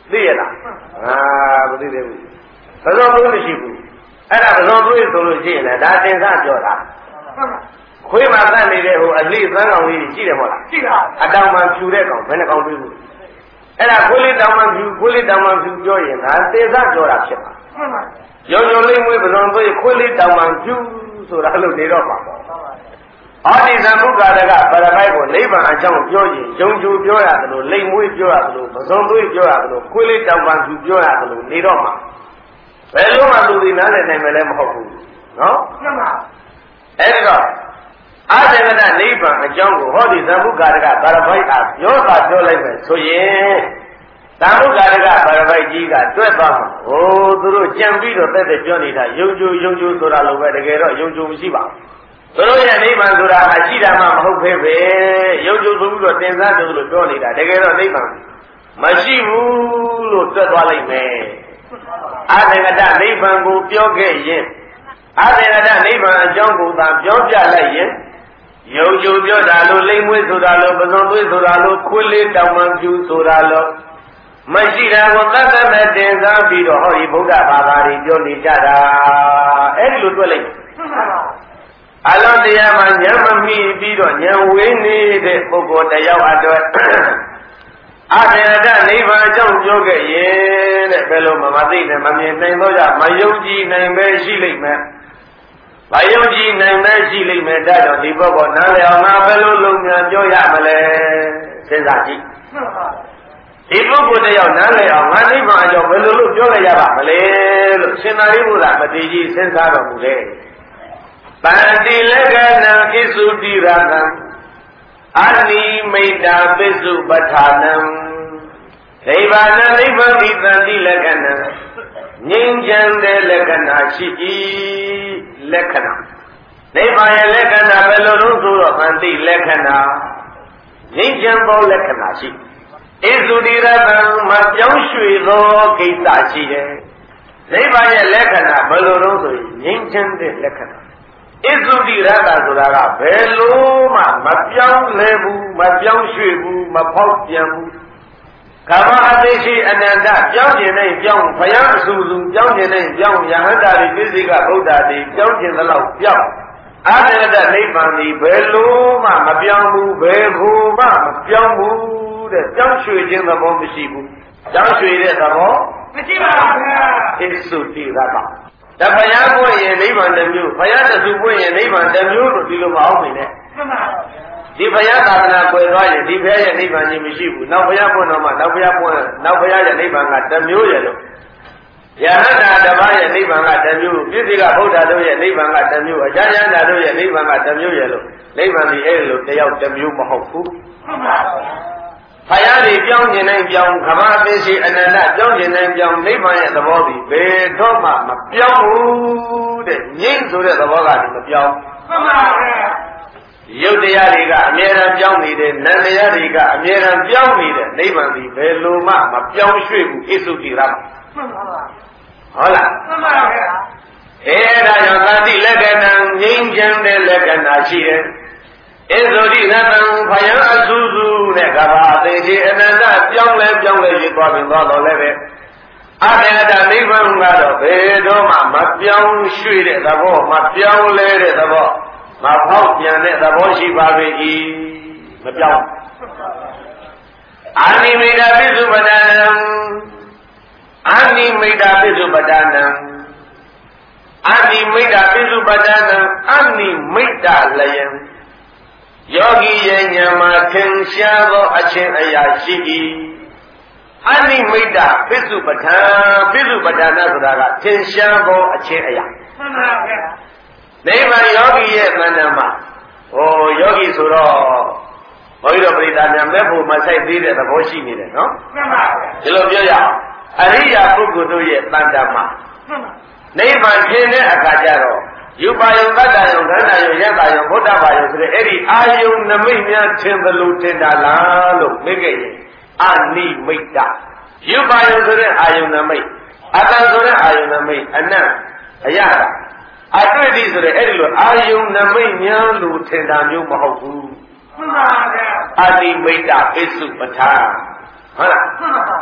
သိရလားအာမသိသေးဘူးဘယ်လိုမှမရှိဘူးအဲ့ဒါဘယ်လိုသွေးဆိုလို့ရှိရင်လည်းဒါသင်္ခါပြောတာခွေးမှာတတ်နေတဲ့ဟိုအလိသန်းကောင်ကြီးရှိတယ်မဟုတ်လားရှိတာအတောင်မှဖြူတဲ့ကောင်ဘယ်နှကောင်တွေ့ဘူးအဲ့ဒါခွေးလေးတောင်မှဖြူခွေးလေးတောင်မှဖြူပြောရင်ဒါသင်္ခါပြောတာဖြစ်မှာရုံရုံလေးမွေးဘယ်လိုသွေးခွေးလေးတောင်မှဖြူဆိုတာလို့နေတော့ပါအော်ဒီသံဃာတကပရမိုက်ကိုနိဗ္ဗာန်အကြောင်းပြောရင်ယုံကြည်ပြောရတယ်လို့လိမ်မွေးပြောရတယ်လို့မစုံသွေးပြောရတယ်လို့ခွေးလေးတောင်ပန်ဖြူပြောရတယ်လို့နေတော့မှာဘယ်လိုမှသူဒီနားနဲ့နိုင်မယ်လည်းမဟုတ်ဘူးနော်မှန်ပါအဲ့တော့အာသင်္ကတနိဗ္ဗာန်အကြောင်းကိုဟောဒီသံဃာတကပရမိုက်အားပြောတာပြောလိုက်မယ်ဆိုရင်သံဃာတကပရမိုက်ကြီးကတွက်သွားမှာဟိုသူတို့ကြံပြီးတော့တက်တက်ပြောနေတာယုံကြည်ယုံကြည်ဆိုတာလိုပဲတကယ်တော့ယုံကြည်မရှိပါဘူးသူတို့ရဲ့နိဗ္ဗာန်ဆိုတာအရှိတာမှမဟုတ်သေးပဲယုံကြည်ဆိုပြီးတော့တင်စားတယ်လို့ပြောနေတာတကယ်တော့နိဗ္ဗာန်မရှိဘူးလို့တွက်သွားလိုက်မယ်အာသင်္ကတနိဗ္ဗာန်ကိုပြောခဲ့ရင်အာသင်္ကတနိဗ္ဗာန်အကြောင်းကိုသာပြောပြလိုက်ရင်ယုံကြည်ပြောတာလို့လိမ့်မွေးဆိုတာလို့ပဇွန်သွေးဆိုတာလို့ခွေးလေးတောင်မှပြူဆိုတာလို့မရှိတာကိုသတ်သတ်နဲ့တင်စားပြီးတော့ဟောဒီဗုဒ္ဓဘာသာတွေပြောနေကြတာအဲ့ဒီလိုတွက်လိုက်အလုံးတရားမှာဉာဏ်မမီပြီးတော့ဉာဏ်ဝေးနေတဲ့ပုဂ္ဂိုလ်တယောက်အတွက်အတ္တနိဗ္ဗာန်အကြောင်းပြောခဲ့ရင်တဲ့ဘယ်လိုမှမသိနဲ့မမြင်နိုင်တော့ကြမယုံကြည်နိုင်ပဲရှိလိမ့်မယ်။မယုံကြည်နိုင်ပဲရှိလိမ့်မယ်ဒါကြောင့်ဒီပုဂ္ဂိုလ်နားလည်အောင်ငါဘယ်လိုလုံမြန်ပြောရမလဲစဉ်းစားကြည့်။ဒီပုဂ္ဂိုလ်တယောက်နားလည်အောင်ငါနိဗ္ဗာန်အကြောင်းဘယ်လိုလုပ်ပြောရရပါမလဲလို့ရှင်သာရိပုတ္တရာမထေရကြီးစဉ်းစားတော်မူတယ်။ပန္တိလက္ခဏံဣစုတိရတံအနိမိတ်တာပိစုပဋ္ဌာနံနိဗ္ဗာန်နိဗ္ဗာန်ဒီပန္တိလက္ခဏံငြိမ်းချမ်းတဲ့လက္ခဏာရှိ၏လက္ခဏာနိဗ္ဗာန်ရဲ့လက္ခဏာဘယ်လိုလို့ဆိုတော့ပန္တိလက္ခဏာငြိမ်းချမ်းသောလက္ခဏာရှိဣစုတိရတံမပြောင်းရွှေ့သောကိစ္စရှိတယ်နိဗ္ဗာန်ရဲ့လက္ခဏာဘယ်လိုလို့ဆိုရင်ငြိမ်းချမ်းတဲ့လက္ခဏာဣသုတိရတ္တဆိုတာကဘယ်လိုမှမပြောင်းလဲဘူးမပြောင်းရွှေ့ဘူးမဖောက်ပြန်ဘူးကမ္မအသိရှိအနန္တပြောင်းကျင်နိုင်ပြောင်းဘုရားအဆူဆူပြောင်းကျင်နိုင်ပြောင်းယဟန္တာတွေပိစိကဗုဒ္ဓတွေပြောင်းကျင်သလောက်ပြောင်းအာတရတနိဗ္ဗာန်ဒီဘယ်လိုမှမပြောင်းဘူးဘယ်ကိုမှမပြောင်းဘူးတဲ့ပြောင်းရွှေ့ခြင်းသဘောမရှိဘူးပြောင်းရွှေ့တဲ့သဘောမရှိပါဘူးဗျာဣသုတိရတ္တဒါဘုရားပွင့်ရင်နိဗ္ဗာန်တစ်မျိုးဘုရားတဆူပွင့်ရင်နိဗ္ဗာန်တစ်မျိုးလို့ဒီလိုမအောင်နေနဲ့မှန်ပါဒီဘုရားသာသနာကွယ်သွားရင်ဒီဘုရားရဲ့နိဗ္ဗာန်ကြီးမရှိဘူးနောက်ဘုရားပွင့်တော့မှနောက်ဘုရားပွင့်နောက်ဘုရားရဲ့နိဗ္ဗာန်ကတစ်မျိုးရဲ့လို့ယဟန္တာတစ်ပါးရဲ့နိဗ္ဗာန်ကတစ်မျိုးပြည့်စုံကဗုဒ္ဓတို့ရဲ့နိဗ္ဗာန်ကတစ်မျိုးအကျဉ်းယန္တာတို့ရဲ့နိဗ္ဗာန်ကတစ်မျိုးရဲ့လို့နိဗ္ဗာန်ဒီအဲ့လိုတယောက်တစ်မျိုးမဟုတ်ဘူးမှန်ပါဘုရားကြီးပြောင်းကျင်နိုင်ပြောင်းခမအသိရှိအနန္တပြောင်းကျင်နိုင်ပြောင်းနိဗ္ဗာန်ရဲ့သဘောဒီဘယ်တော့မှမပြောင်းဘူးတဲ့ငြိမ့်ဆိုတဲ့သဘောကဒီမပြောင်းမှန်ပါဗျာရုပ်တရားတွေကအမြဲတမ်းပြောင်းနေတယ်နာမ်တရားတွေကအမြဲတမ်းပြောင်းနေတယ်နိဗ္ဗာန်ဒီဘယ်လိုမှမပြောင်းရွှေ့ဘူးဣသုတိရမှန်ပါပါဟုတ်လားမှန်ပါဗျာအဲဒါကြောင့်သတိလက္ခဏာငြိမ့်ချမ်းတဲ့လက္ခဏာရှိတယ်ဣဇုတိရတံဘယံအစုစုနဲ့ကဘာအသေးကြီးအနန္တပြောင်းလဲပြောင်းလဲရသွားပြီးသွားတော့လည်းပဲအတ္တနိဗ္ဗာန်ကတော့ဘယ်တော့မှမပြောင်းရွှေ့တဲ့သဘောမပြောင်းလဲတဲ့သဘောမဖောက်ပြန်တဲ့သဘောရှိပါပေ၏မပြောင်းအာနိမိတ်တာပိစုပဒံအာနိမိတ်တာပိစုပဒံအာနိမိတ်တာပိစုပဒံအာနိမိတ်တာလယံယောဂီရဲ့ဉာဏ်မှာသင်ရှားသောအချင်းအရာရှိ၏အနိမိတ်တာပိစုပဋ္ဌာန်ပိစုပဋ္ဌာန်ဆိုတာကသင်ရှားသောအချင်းအရာမှန်ပါဗျာနိဗ္ဗာန်ယောဂီရဲ့သဏ္ဍာန်မှာဟိုယောဂီဆိုတော့ဘုရားတော်ပရိသတ်များမဲ့ဖို့မဆိုင်သေးတဲ့သဘောရှိနေတယ်နော်မှန်ပါဗျာဒီလိုပြောရအောင်အရိယာပုဂ္ဂိုလ်တို့ရဲ့သဏ္ဍာန်မှာမှန်ပါနိဗ္ဗာန်ဖြစ်တဲ့အခါကျတော့ယူပါယုတတ္တယုခန္ဓာယုယတ္တယုဘုဒ္ဓဘာယုဆိုတဲ့အဲ့ဒီအာယုနမိတ်များထင်သလိုထင်တာလားလို့မေးခဲ့ရင်အနိမိတ်တယူပါယုဆိုတဲ့အာယုနမိတ်အတ္တဆိုတဲ့အာယုနမိတ်အနတ်အယတာအတွေ့အထိဆိုတဲ့အဲ့ဒီလိုအာယုနမိတ်များလို့ထင်တာမျိုးမဟုတ်ဘူးမှန်ပါဗျာအနိမိတ်တပိစုပဋ္ဌာန်ဟုတ်လားမှန်ပါဗျာ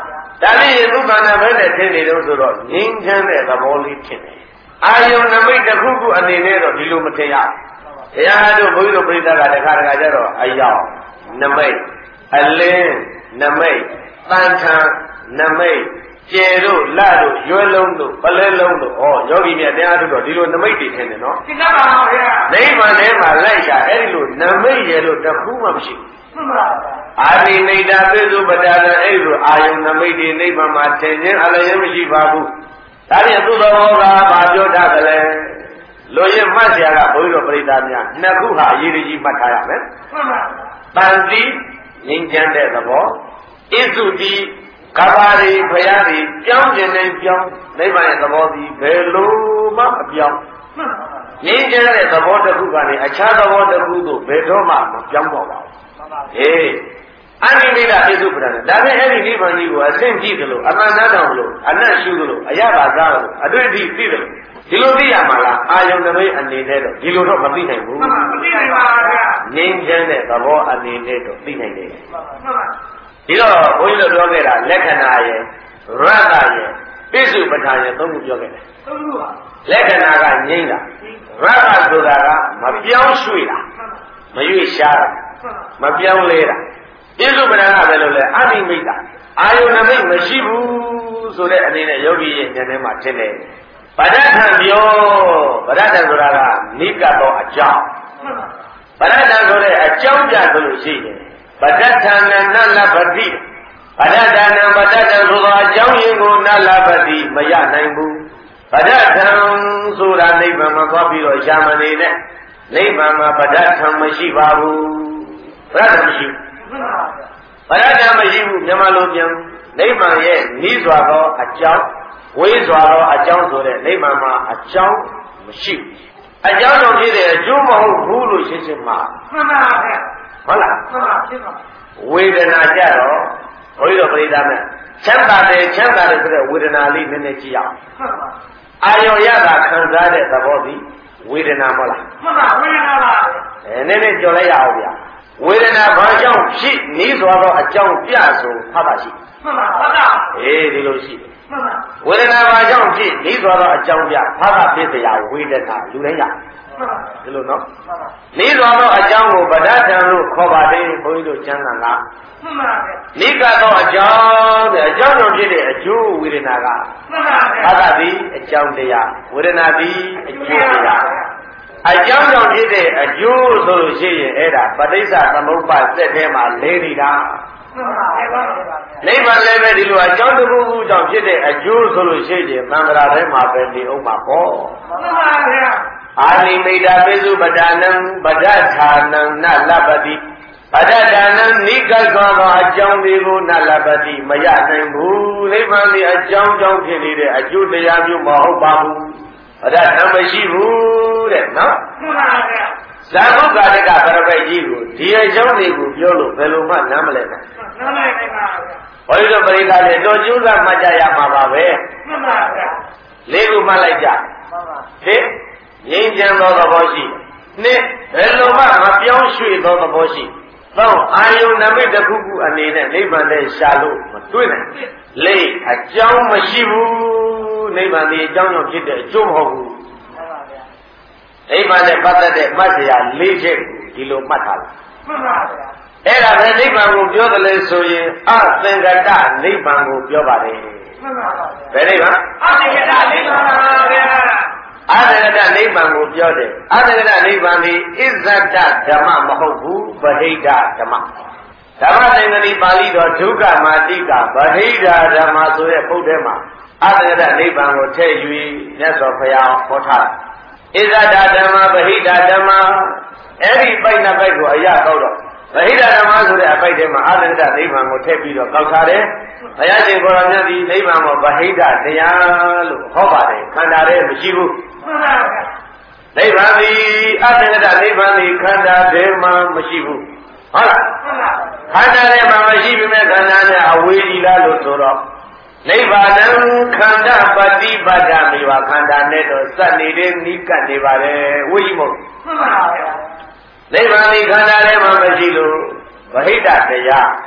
ဒါလေးရေသူ့ခန္ဓာပဲနဲ့ထင်နေတော့ဆိုတော့ငြိမ်းချမ်းတဲ့သဘောလေးဖြစ်တယ်အာယုန်နမိတ်တစ်ခုခုအနေနဲ့တော့ဒီလိုမထင်ရဘူးဘုရားတို့ဘုန်းကြီးတို့ပြိဿကတခါတခါကျတော့အယောင်နမိတ်အလင်းနမိတ်တန်ထန်နမိတ်ကျေတို့လတို့ရွယ်လုံးတို့ပလဲလုံးတို့ဩယောဂီမြတ်တရားတို့တော့ဒီလိုနမိတ်တွေထင်တယ်နော်သိပါပါဘုရားနိဗ္ဗာန်ထဲမှာလိုက်တာအဲ့ဒီလိုနမိတ်ရလို့တစ်ခုမှမရှိဘူးမှန်ပါပါအာရိနိဒာပိစုပဒါနအဲ့ဒီလိုအာယုန်နမိတ်တွေနိဗ္ဗာန်မှာထင်ခြင်းအလျောမရှိပါဘူးဒါပြန်သူ့တော်ကဘာပြောတတ်ကြလဲလူရင်မှတ်เสียကဘုန်းကြီးတို့ပြိဿများနှစ်ခုဟာအရေးကြီးမှတ်ထားရမယ်မှန်ပါတန်တိငြိမ်းချမ်းတဲ့သဘောဣစုတိကဘာရီဖရာရီပြောင်းခြင်းနဲ့ပြောင်းနိဗ္ဗာန်ရဲ့သဘောဒီဘယ်လိုမှမပြောင်းငြိမ်းချမ်းတဲ့သဘောတစ်ခုကနေအခြားသဘောတစ်ခုသို့ဘယ်တော့မှမပြောင်းတော့ပါဘူးဟေးအနိမိတ်ပိစုပ္ပဒါနဒါနဲ့အဲ့ဒီနိဗ္ဗာန်ကြီးကိုအဆင့်ကြည့်သလိုအမှန်တရားတော်လို့အနတ်ရှုသလိုအရသာသားလို့အတွေ့အထိသိတယ်ဒီလိုသိရမှာလားအာယုန်နမိတ်အနေနဲ့တော့ဒီလိုတော့မသိနိုင်ဘူးမှန်ပါမသိနိုင်ပါဘူးဗျာငြိမ်းချမ်းတဲ့သဘောအနေနဲ့တော့သိနိုင်တယ်မှန်ပါမှန်ပါဒီတော့ဘုန်းကြီးတို့ပြောခဲ့တာလက္ခဏာရဲ့ရတ္တရဲ့ပိစုပ္ပဒါရဲ့သုံးခုပြောခဲ့တယ်သုံးခုပါလက္ခဏာကငြိမ်းတာရတ္တဆိုတာကမပြောင်းရွှေ့တာမရွေ့ရှားတာမပြောင်းလဲတာပိစုပ္ပဒါကပဲလို့လဲအနိမိတ်တာအာယုန်နမိတ်မရှိဘူးဆိုတဲ့အနေနဲ့ယောဂီရဲ့ဉာဏ်ထဲမှာထင်တယ်ပဋ္ဌာန်ပြောပဋ္ဌာန်ဆိုတာကနိကတော်အကြောင်းပဋ္ဌာန်ဆိုတဲ့အကြောင်းပြဆိုလို့ရှိရင်ပဋ္ဌာန်နလပတိပဋ္ဌာန်ပဋ္ဌာန်ဆိုသောအကြောင်းရင်းကိုနလပတိမရနိုင်ဘူးပဋ္ဌာန်ဆိုတာနိဗ္ဗာန်မှာသွားပြီးတော့ရှာမနေနဲ့နိဗ္ဗာန်မှာပဋ္ဌာန်မရှိပါဘူးပဋ္ဌာန်မရှိဘူးပဋ္ဌာန်မရှိဘူးမြန်မာလိုပြန်နိဗ္ဗာန်ရဲ့ဤစွာသောအကြောင်းဝေးစွာသောအကြောင်းဆိုတဲ့နိဗ္ဗာန်မှာအကြောင်းမရှိဘူးအကြောင်းကြောင့်ဖြစ်တဲ့အကျိုးမဟုတ်ဘူးလို့ရှင်းရှင်းမှာမှန်ပါဗျာဟုတ်လားမှန်ပါဖြစ်ပါဝေဒနာကြတော့ဘုန်းကြီးတို့ပြိဿမဲ့ချမ်းသာတယ်ချမ်းသာတယ်ဆိုတဲ့ဝေဒနာလေးနည်းနည်းကြည့်အောင်မှန်ပါအာယောရတာခံစားတဲ့သဘောသည်ဝေဒနာမဟုတ်လားမှန်ပါဝေဒနာပါအဲနည်းနည်းကြော်လိုက်ရအောင်ဗျာဝေဒနာဘာကြောင့်ဖြစ်နေစွာသောအကြောင်းပြဆိုဖတ်တာရှိမှန်ပါဟုတ်တာအေးဒီလိုရှိတယ်မှန်ပါဝေဒနာဘာကြောင့်ဖြစ်နေစွာသောအကြောင်းပြဖတ်တာဖြစ်เสียဝေဒနာလူတိုင်းရဒီလိုနော်နေစွာသောအကြောင်းကိုပဋ္ဌာန်လို့ခေါ်ပါတယ်ဘုန်းကြီးတို့ကျမ်းစာကမှန်ပါပဲနိကတော့အကြောင်းတဲ့အကြောင်းကြောင့်ဖြစ်တဲ့အကျိုးဝေဒနာကမှန်ပါပဲဖတ်တာသည်အကြောင်းတရားဝေဒနာသည်အကျိုးတရားအကြောင်းကြောင့်ဖြစ်တဲ့အကျိုးဆိုလို့ရှိရင်အဲ့ဒါပဋိစ္စသမုပ္ပါစက်ထဲမှာလဲနေတာနိဗ္ဗာန်လည်းပဲဒီလိုအကြောင်းတစ်ခုခုကြောင့်ဖြစ်တဲ့အကျိုးဆိုလို့ရှိရင်သံဃာထဲမှာပဲနေအောင်ပါပေါ့မှန်ပါဗျာအာနိမိတ်ပိစုပဒါနံပဒဋ္ဌာနံနလပတိပဒဋ္ဌာနံနိကသောအကြောင်းတွေကိုနလပတိမရနိုင်ဘူးနိဗ္ဗာန်ဒီအကြောင်းကြောင့်ဖြစ်နေတဲ့အကျိုးတရားမျိုးမဟုတ်ပါဘူးပဒဋ္ဌာန်မရှိဘူးတဲ့နော်မှန်ပါဗျာဇာတုကာတကပရပိုက်ကြီးကိုဒီအကြောင်းတွေကိုပြောလို့ဘယ်လိုမှနားမလဲနိုင်နားမလဲနိုင်ပါဗျာဘုရားပရိသတ်လည်းတော်ကျိုးစားမှတ်ကြရမှာပါပဲမှန်ပါဗျာလေးခုမှတ်လိုက်ကြမှန်ပါဟင်ငြိမ်းချမ်းသောသဘောရှိနှစ်ဘယ်လိုမှမပြောင်းရွှေ့သောသဘောရှိသုံးအာယုန်နမိတ်တစ်ခုခုအနေနဲ့နိဗ္ဗာန်နဲ့ရှာလို့မတွေ့နိုင်လေးအကြောင်းမရှိဘူးနိဗ္ဗာန်ဒီအကြောင်းကြောင့်ဖြစ်တဲ့အကျိုးမဟုတ်ဘူးနိဗ္ဗာန်နဲ့ပတ်သက်တဲ့မှတ်စရာလေးချက်ဒီလိုမှတ်ထားလိုက်မှန်ပါဗျာအဲ့ဒါပဲနိဗ္ဗာန်ကိုပြောတယ်လေဆိုရင်အသင်္ကတနိဗ္ဗာန်ကိုပြောပါတယ်မှန်ပါဗျာဘယ်နိဗ္ဗာန်အသင်္ကတနိဗ္ဗာန်ပါဗျာအသင်္ကတနိဗ္ဗာန်ကိုပြောတယ်အသင်္ကတနိဗ္ဗာန်ဒီဣဇဒဓမ္မမဟုတ်ဘူးဗဟိတဓမ္မဓမ္မသင်္ကတိပါဠိတော်ဒုက္ခမာတိကဗဟိတဓမ္မဆိုတဲ့ပုဒ်ထဲမှာအသင်္ကတနိဗ္ဗာန်ကိုထည့်ယူမြတ်စွာဘုရားဟောထားဣဇဒဓမ္မဗဟိတဓမ္မအဲ့ဒီပိုက်နှစ်ပိုက်ကိုအရကောက်တော့ဗဟိတဓမ္မဆိုတဲ့အပိုက်ထဲမှာအသင်္ကတနိဗ္ဗာန်ကိုထည့်ပြီးတော့ကောက်ထားတယ်ဘုရားရှင်ကိုယ်တော်မြတ်ဒီနိဗ္ဗာန်ကိုဗဟိတတရားလို့ဟောပါတယ်ခန္ဓာထဲမရှိဘူးမှန်ပါဗျာနိဗ္ဗာန်ဒီအသင်္ကတနိဗ္ဗာန်ဒီခန္ဓာထဲမှာမရှိဘူးဟုတ်လားမှန်ပါခန္ဓာထဲမှာမရှိပေမဲ့ခန္ဓာနဲ့အဝေးကြီးလားလို့ဆိုတော့နိဗ္ဗာန်ခန္ဓာပฏิပဒမေဝခန္ဓာနဲ့တော့စက်နေတဲ့နိကတ်နေပါတယ်ဝိကြီးမဟုတ်မှန်ပါဗျာနိဗ္ဗာန်ဒီခန္ဓာထဲမှာမရှိလို့ဗဟိတတရား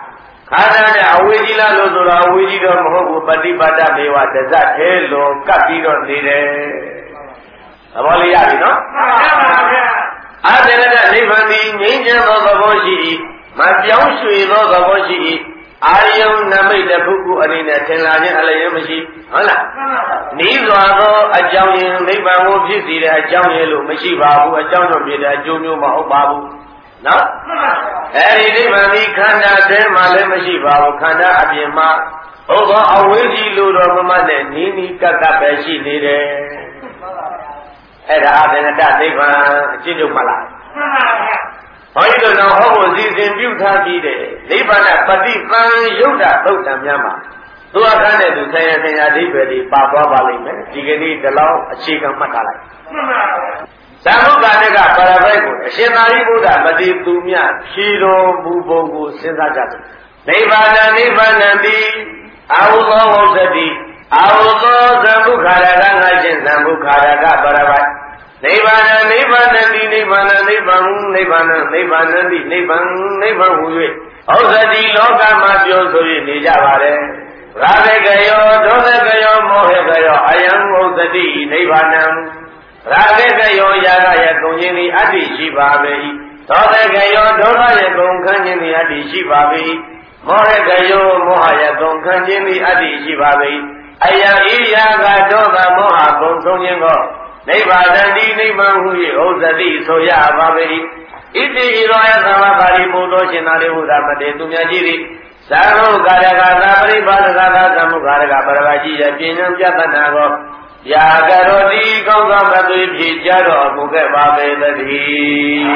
ခန္ဓာနဲ့အဝေကြီးလားလို့ဆိုတော့အဝေကြီးတော့မဟုတ်ဘူးပฏิပတ်တမေဝတဇတ်သေးလို့ကပ်ပြီးတော့နေတယ်သဘောလေးရပြီနော်မှန်ပါဗျာအတ္တရတနိဗ္ဗာန်သည်ငြိမ်းချမ်းသောသဘောရှိ၏မပြောင်းရွှေ့သောသဘောရှိ၏အာယုံနမိတ်တစ်ခုခုအနေနဲ့ထင်လာခြင်းအလျင်မရှိဟုတ်လားနီးစွာသောအကြောင်းရင်းနိဗ္ဗာန်ကိုဖြစ်စေတဲ့အကြောင်းရင်းလို့မရှိပါဘူးအကြောင်းကြောင့်ဖြစ်တဲ့အကျိုးမျိုးမဟုတ်ပါဘူးနော်အဲဒီနိဗ္ဗာန်ဒီခန္ဓာထဲမှာလည်းမရှိပါဘူးခန္ဓာအပြင်မှာဘုသောအဝေးကြီးလို့တော့မမှတ်နဲ့နီးနီးကပ်ကပ်ပဲရှိနေတယ်အဲ့ဒါအတ္တရတနိဗ္ဗာန်အကျဉ်းချုပ်မလားမှန်ပါဗျာဘုရားတို့တော့ဟောဖို့စီစဉ်ပြုထားပြီးတဲ့နိဗ္ဗာန်ပฏิပန်ယုတ်တာသုတ်တံများမှာသူအခန်းနဲ့သူဆရာဆရာအဓိပ္ပာယ်ဒီပါသွားပါလိမ့်မယ်ဒီကနေ့ဒီလောက်အခြေခံမှတ်ထားလိုက်မှန်ပါဗျာသမုဂ္ဂတကပါရပိုက်ကိုအရှင်သာရိပုတ္တမတိသူမြဖြေတော်မူပုံကိုစဉ်းစားကြတယ်နိဗ္ဗာန်နိဗ္ဗာန်တိအာဟုသောဝုဇ္ဇတိအာဟုသောသမုခါရကငါရှင်သမုခါရကပါရပိုက်နိဗ္ဗာန်နိဗ္ဗာန်တိနိဗ္ဗာန်နိဗ္ဗာန်နိဗ္ဗာန်နိဗ္ဗာန်တိနိဗ္ဗာန်နိဗ္ဗာန်ဟူ၍ဩဇတိလောကမှာပြောဆို၍နေကြပါတယ်ရာဂကယောဒေါသကယောမောဟကယောအယံဩဇတိနိဗ္ဗာန်ရာဂကယောယာကယကုံခြင်းသည်အတ္တိရှိပါပေ၏ဒေါသကယောဒေါသယကုံခံခြင်းသည်အတ္တိရှိပါပေ၏မောဟကယောမောဟယကုံခံခြင်းသည်အတ္တိရှိပါပေ၏အယံဤယာကဒေါသမောဟကုံဆုံးခြင်းကိုနိဗ္ဗာန်တိနိဗ္ဗာန်ဟူ၍ဩဇတိဆိုရပါပေ၏ဣတိဣရောယသမပါရိပုတ္တောရှင်သာရိပုတ္တမတေသူမြတ်ကြီးသည်သံဃောကာရကသာပရိပါဒကသာသမုခါရကပရဝကြီးရဲ့ပြင်းဉ္ပြသနာကိုယာကရောတိကောင်းသောမသွေဖြည့်ကြတော်မူခဲ့ပါပေသတည်း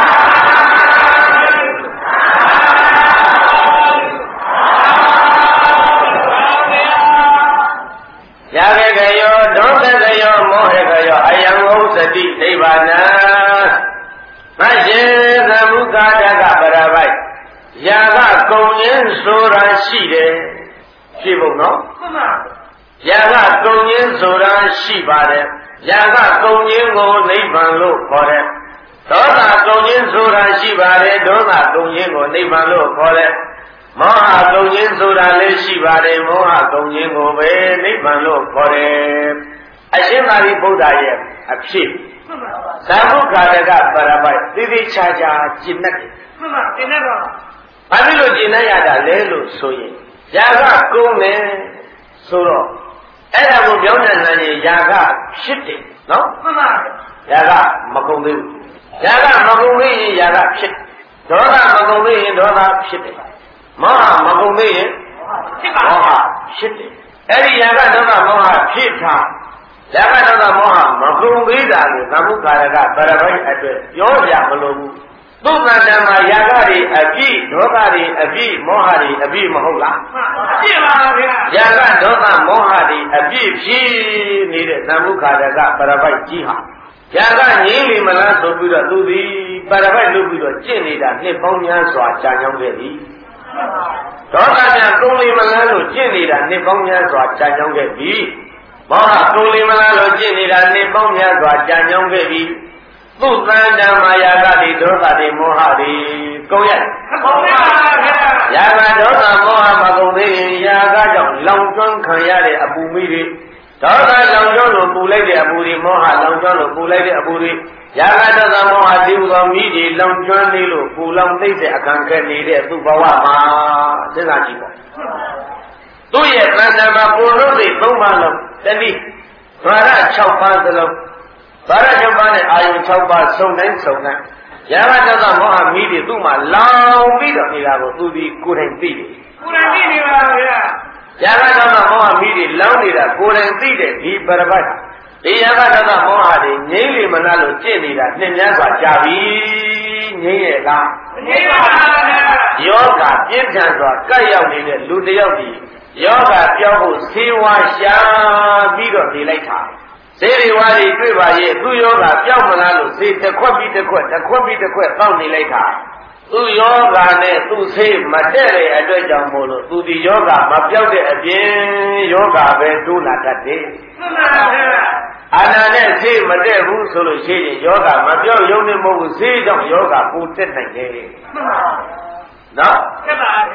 ယာကကယောဒေါသကယောမောဟကယောအယံဥစ္စတိနိဗ္ဗာန်မရှင်သမုခါဒကပရပိုက်ယာကကုံရင်းဆိုတာရှိတယ်ရှိဖို့နော်မှန်ပါယာကကုံရင်းဆိုတာရှိပါတယ်ယာကကုံရင်းကိုနိဗ္ဗာန်လို့ခေါ်တယ်ဒေါသကုံရင်းဆိုတာရှိပါတယ်ဒေါသကုံရင်းကိုနိဗ္ဗာန်လို့ခေါ်တယ်မောဟကုံရင်းဆိုတာလည်းရှိပါတယ်မောဟကုံရင်းကိုပဲနိဗ္ဗာန်လို့ခေါ်တယ်အရှင်သာရိပုတ္တရဲ့အဖြစ်သမုခါဒကပရပိုက်သိသိချာချာကျင့်တတ်တယ်မှန်ပါကျင့်တတ်တော့ဘာဖြစ်လို့ကျင့်တတ်ရတာလဲလို့ဆိုရင်ယာကကုံတယ်ဆိုတော့အဲ့ဒါကိုပြောင်းတဲ့နိုင်ရင်ယာကဖြစ်တယ်နော်မှန်ပါယာကမကုံသေးဘူးယာကမကုံသေးရင်ယာကဖြစ်ဒေါသမကုံသေးရင်ဒေါသဖြစ်တယ်မောဟမကုံသေးရင်မောဟဖြစ်တယ်အဲ့ဒီယာကဒေါသမောဟဖြစ်တာယာကဒေါသမောဟမကုံသေးတာကိုသမုခါရကပရပိုက်အတွက်ပြောကြမလို့ဘူးသုတ္တတံမှာယာကတွေအပြည့်ဒေါသတွေအပြည့်မောဟတွေအပြည့်မဟုတ်လားအပြည့်ပါဗျာယာကဒေါသမောဟတွေအပြည့်ဖြစ်နေတဲ့သမုခါရကပရပိုက်ကြီးဟာယာကငြင်းလီမလားဆိုပြီးတော့သူသည်ပရပိုက်လုပ်ပြီးတော့ကျင့်နေတာနှစ်ပေါင်းများစွာကြာကြောင်းခဲ့သည်ဒေါသကြကုံလီမလားလို့ကျင့်နေတာနှစ်ပေါင်းများစွာကြာကြောင်းခဲ့ပြီမောဟကုံလီမလားလို့ကျင့်နေတာနှစ်ပေါင်းများစွာကြာကြောင်းခဲ့ပြီသုတ္တံမာယာကတိဒေါသတိမောဟတိကုန်ရကုန်ပါဗျာယာကဒေါသမောဟမကုန်သေးရင်ယာကကြောင့်လောင်ကျွမ်းခံရတဲ့အပူမိတွေဒေါသလောင်ကျွမ်းလို့ပူလိုက်တဲ့အပူတွေမောဟလောင်ကျွမ်းလို့ပူလိုက်တဲ့အပူတွေယာကဒေါသမောဟတိဟူသောမိတွေလောင်ကျွမ်းနေလို့ပူလောင်သိတဲ့အခန့်ခဲနေတဲ့သူ့ဘဝမှာစဉ်းစားကြည့်ပါသူ့ရဲ့သဏ္ဍာန်မှာပူလို့သိသုံးပါလုံးတတိဗာရ၆ပါးစလုံးဗာရ၆ပါးနဲ့အာယု၆ပါးစုံတိုင်းစုံတိုင်းယာကဒေါသမောဟမိတွေသူ့မှာလောင်ပြီးတော့နေတာကိုသူဒီကိုယ်တိုင်သိတယ်ကိုယ်တိုင်သိနေပါဗျာယာကဒေါသမောဟမိတွေလောင်နေတာကိုယ်တိုင်သိတယ်ဒီပရပတ်ဒီယာကဒေါသမောဟတွေငြိမ့်လေမလားလို့ကြင့်နေတာနှစ်များစွာကြာပြီငြိမ့်ရဲ့လားငြိမ့်ပါဗျာယောဂပြင်းထန်စွာကပ်ရောက်နေတဲ့လူတစ်ယောက်ဒီယောဂပြောင်းဖို့ဆေးဝါးရှာပြီးတော့နေလိုက်တာဆေးတွေဝါးတွေတွေ့ပါရဲ့သူ့ယောဂပြောင်းမလားလို့ဆေးတစ်ခွက်ပြီးတစ်ခွက်တစ်ခွက်ပြီးတစ်ခွက်တောက်နေလိုက်တာသူ့ယောဂနဲ့သူ့ဆေးမတဲ့တဲ့အတွက်ကြောင့်မို့လို့သူဒီယောဂမပြောက်တဲ့အပြင်ယောဂပဲတိုးလာတတ်တယ်မှန်ပါဗျာအာနာနဲ့ဆေးမတဲ့ဘူးဆိုလို့ရှိရင်ယောဂမပြောက်ရုံနဲ့မဟုတ်ဘူးဆေးကြောင့်ယောဂပူတက်နိုင်တယ်မှန်ပါနော်မှန်ပါဗျာ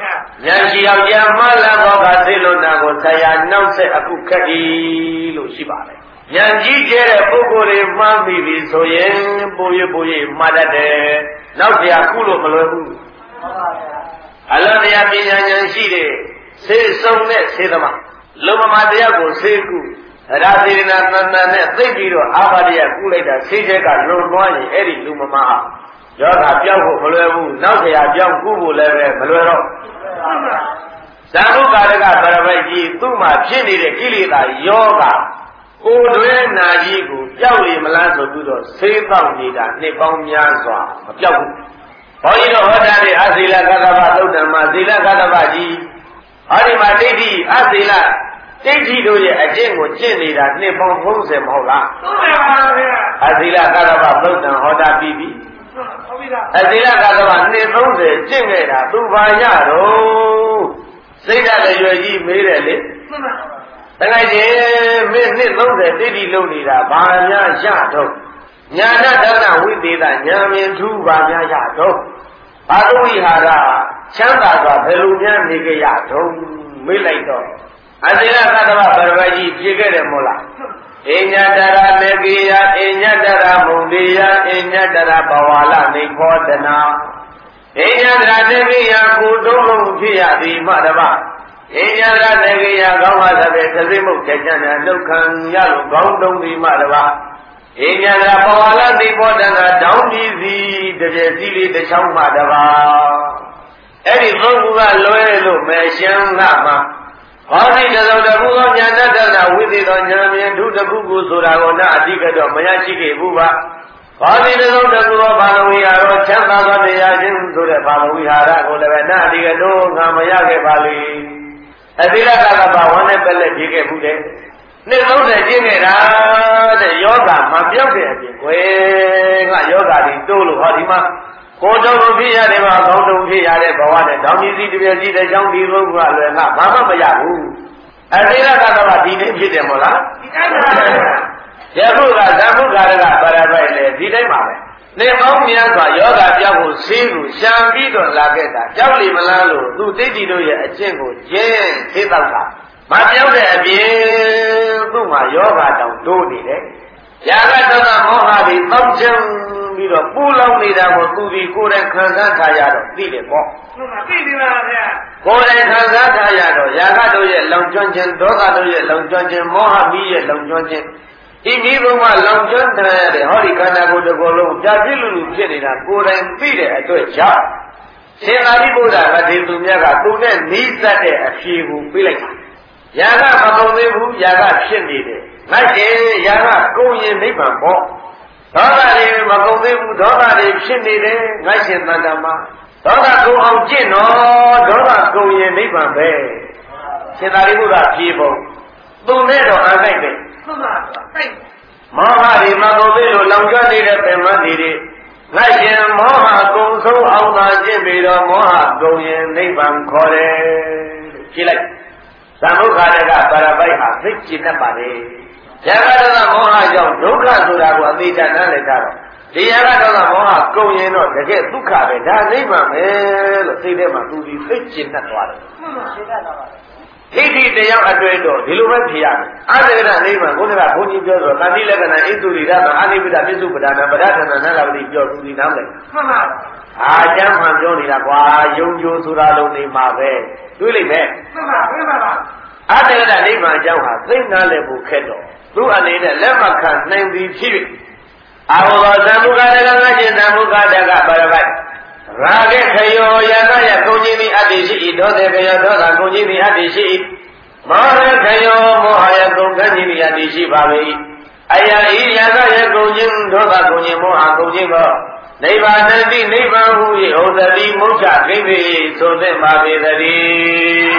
ညာရှိယောက်ျားမလာဘောကသိလို့နာကိုဆရာနောက်ဆက်အခုခက်ဤလို့ရှိပါတယ်ဉာဏ်ကြီးကျဲတဲ့ပုဂ္ဂိုလ်တွေမှန်းပြီးပြီဆိုရင်ပိုရပိုရမှားတတ်တယ်နောက်တရားခုလို့မလွယ်ဘူးအလုံးတရားပညာဉာဏ်ရှိတဲ့စေဆုံးတဲ့စေသမားလုံမမတရားကိုစေကုရာသေနာတန်တန်နဲ့သိပြီးတော့အာဘာတရားကုလိုက်တာစေချက်ကလွန်သွားရင်အဲ့ဒီလူမမယောဂပြောင်းဖို့မလွယ်ဘူးနောက်တရားပြောင်းကုဖို့လည်းပဲမလွယ်တော့ဇာတုကာရကပရပိုက်ကြီးသူ့မှာဖြစ်နေတဲ့ကိလေသာယောဂကိုယ်တွင်နာကြီးကိုပြောက်လေမလားဆိုပြီးတော့ဆေးတောက်နေတာနှစ်ပေါင်းများစွာမပြောက်ဘူး။ဘုန်းကြီးတို့ဟောတာတဲ့အသီလကတ္တဗသုတ်တံမှာသီလကတ္တဗကြီးဟောဒီမှာဒိဋ္ဌိအသီလဒိဋ္ဌိတို့ရဲ့အကျင့်ကိုကျင့်နေတာနှစ်ပေါင်းသုံးဆယ်မဟုတ်လား။ဟုတ်ပါပါဗျာ။အသီလကတ္တဗသုတ်တံဟောတာပြီးပြီ။ဟုတ်ပြီလား။အသီလကတ္တဗနှစ်သုံးဆယ်ကျင့်ခဲ့တာသူဘာရတော့စိတ်ဓာတ်လည်းရွယ်ကြီးမေးတယ်လေ။မှန်ပါတကယ်ချင်းမင်းနှစ်သုံးဆယ်တိတိလုံးနေတာဘာများရတော့ညာဏဒနာဝိသေသညာမြင်ထူးဘာများရတော့ဘာသူဝိဟာရချမ်းသာစွာဘယ်လိုများနေကြရတော့မေးလိုက်တော့အသီလသတ္တဝပရဝကြီးဖြေခဲ့တယ်မို့လားအညတရာမေကိယအညတရာမုန်တေယအညတရာဘဝလနေခောတနာအညတရာတေကိယကိုတုံးလုံးဖြစ်ရသည်မှတပါအင်းညာကတကေယကောင်းပါသဖြင့်သတိမုတ်တဲ့ကျန်တဲ့ဒုက္ခံရလို့ကောင်းတုံးပြီးမှတပါအင်းညာကပဝါလတိဘောတနာတောင်းပြီးစီတပြည့်စီလေးတစ်ချောင်းမှတပါအဲ့ဒီသုံးခုကလွဲလို့မဲရှင်းလာမှာဟောဒီတသောတခုသောညာတတနာဝိသေသောညာမြင်ဒုတခုကိုဆိုတာကိုနာအတိကတော့မရရှိခဲ့ဘူးပါဟောဒီတသောတခုသောဘာလဝိဟာရောချမ်းသာသောတရားချင်းဆိုတဲ့ဘာလဝိဟာရကိုလည်းပဲနာအတိကတော့ငါမရခဲ့ပါလိမ့်အသီလကကဘာဝန်းနဲ့ပက်လက်ပြေးခဲ့မှုတဲ့နှစ်သုံးဆယ်ကျင့်ခဲ့တာတဲ့ယောဂမပြောက်တဲ့အပြင်ကွယ်ကယောဂတွေတိုးလို့ဟောဒီမှာကိုယ်တော်ဖြစ်ရတယ်မှာကောင်းတုံဖြစ်ရတဲ့ဘဝနဲ့တောင်းကြီးစီတပြည့်စီတဲ့ကြောင့်ဒီလိုကလွယ်ကဘာမှမရဘူးအသီလကကဘာဒီနေ့ဖြစ်တယ်မို့လားဒီတိုင်းပါပဲယခုကသံဃုကာရကပါရပိုက်လေဒီတိုင်းပါပဲနေပေါင်းများစွာယောဂပြောက်ဖို့ဆေးကိုရှံပြီးတော့လာခဲ့တာကြောက်လိမလားလို့သူတိတ်တီတို့ရဲ့အကျင့်ကိုကျင်းသိတော့တာမပြောက်တဲ့အပြင်သူ့မှာယောဂတောင်တိုးနေတယ်။ယာကတောကမောဟတွေတောက်ချင်ပြီးတော့ပူလောင်နေတာကိုသူဒီကိုယ်တိုင်ခံစားထားရတော့သိတယ်ပေါ့။ဟုတ်ပါသိပြီလားဗျာ။ကိုယ်တိုင်ခံစားထားရတော့ယာကတို့ရဲ့လောင်ကျွမ်းခြင်းဒေါသတို့ရဲ့လောင်ကျွမ်းခြင်းမောဟမီးရဲ့လောင်ကျွမ်းခြင်းဤမိဘမှာလောင်ကျွမ်းတဲ့ဟောဒီခန္ဓာကိုယ်တစ်ခုလုံးပြပြလူလူဖြစ်နေတာကိုယ်တိုင်သိတဲ့အတွက်ကြောင့်ရှင်သာရိပုတ္တရာကဒီသူမြတ်ကသူနဲ့နီးစပ်တဲ့အဖြေကိုပြလိုက်တာ။ယာကမကုန်သေးဘူးယာကဖြစ်နေတယ်။ငါကျင်ယာကကုန်ရင်နိဗ္ဗာန်ပေါ့။ဒေါသတွေမကုန်သေးဘူးဒေါသတွေဖြစ်နေတယ်ငါရှင်သတ္တမဒေါသကုန်အောင်ကျင့်တော့ဒေါသကုန်ရင်နိဗ္ဗာန်ပဲ။ရှင်သာရိပုတ္တရာဖြေဖို့သူနဲ့တော့အခိုက်ပဲ။မှန်ပါပါ။မောဟတွေမကုန်သေးလို့လောင်ကျွမ်းနေတဲ့ပင်မတွေတွေငါရှင်မောဟကုံဆုံးအောင်သာကျင့်ပြီးတော့မောဟကုန်ရင်နိဗ္ဗာန်ခေါ်တယ်လို့ဖြေလိုက်သမုခါရကပါရပိုက်ဟာသိကျင်တတ်ပါလေ။ယာကတမောဟကြောင့်ဒုက္ခဆိုတာကိုအသေးချာနားလည်ထားတော့ဒီယာကတမောဟကုန်ရင်တော့တကယ်ဒုက္ခပဲဒါနိဗ္ဗာန်ပဲလို့သိတဲ့မှာသူဒီသိကျင်တတ်သွားတယ်။မှန်ပါရှင်းတတ်ပါပါဒိဋ္ဌိတရားအတွေ့တော့ဒီလိုပဲဖြေရမယ်။အတ္တရနိဗ္ဗာန်ဘုရားဘုန်းကြီးပြောဆိုတတိလက္ခဏာဣသုရိရမအာနိဗ္ဗဒပစ္စုပ္ပဒါနပဒသနာနာလာဝတိပြောသူဒီနားမလဲ။မှန်ပါအာကျမ်းမှန်ပြောနေတာကွာယုံကြိုဆိုတာလုံးနေမှာပဲတွေးလိုက်မယ်။မှန်ပါမှန်ပါအတ္တရနိဗ္ဗာန်အကြောင်းဟာသိနာလဲဖို့ခက်တော့သူအနေနဲ့လက်မခံနိုင်သည်ဖြစ်၍အာဝေါသံဃာတကငါချင်းသံဃာတကပါရပိုက်ရာဂေခယောယနာယကုံကြီးသည်အတ္တိရှိ၏ဒေါသေခယောဒေါသကုံကြီးသည်အတ္တိရှိ၏မောဟခယောမောဟယကုံခကြီးသည်အတ္တိရှိပါ၏အယဤယနာယကုံကြီးဒေါသကုံကြီးမောဟကုံကြီးသောနိဗ္ဗာန်တိနိဗ္ဗာန်ဟု၏ဩဇတိမုက္ခခိဗေဆိုသင့်ပါပေသတည်း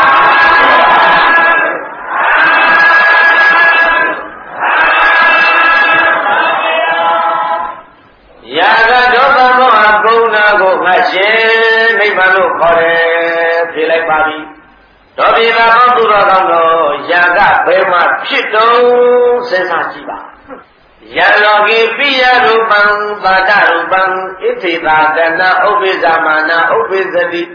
ယာကဒေါသမောဟကုံနာကိုငါရှင်နိဗ္ဗာန်လို့ခေါ်တယ်ဖြေလိုက်ပါပြီဒေါပိသာဟောသူတော်ကောင်းတို့ယာကဘယ်မှာဖြစ်တုံးစဉ်းစားကြည့်ပါယလောကိပိယရူပံသာတရူပံဣတိသာကနာဥပ္ပိဇာမာနာဥပ္ပိသတိ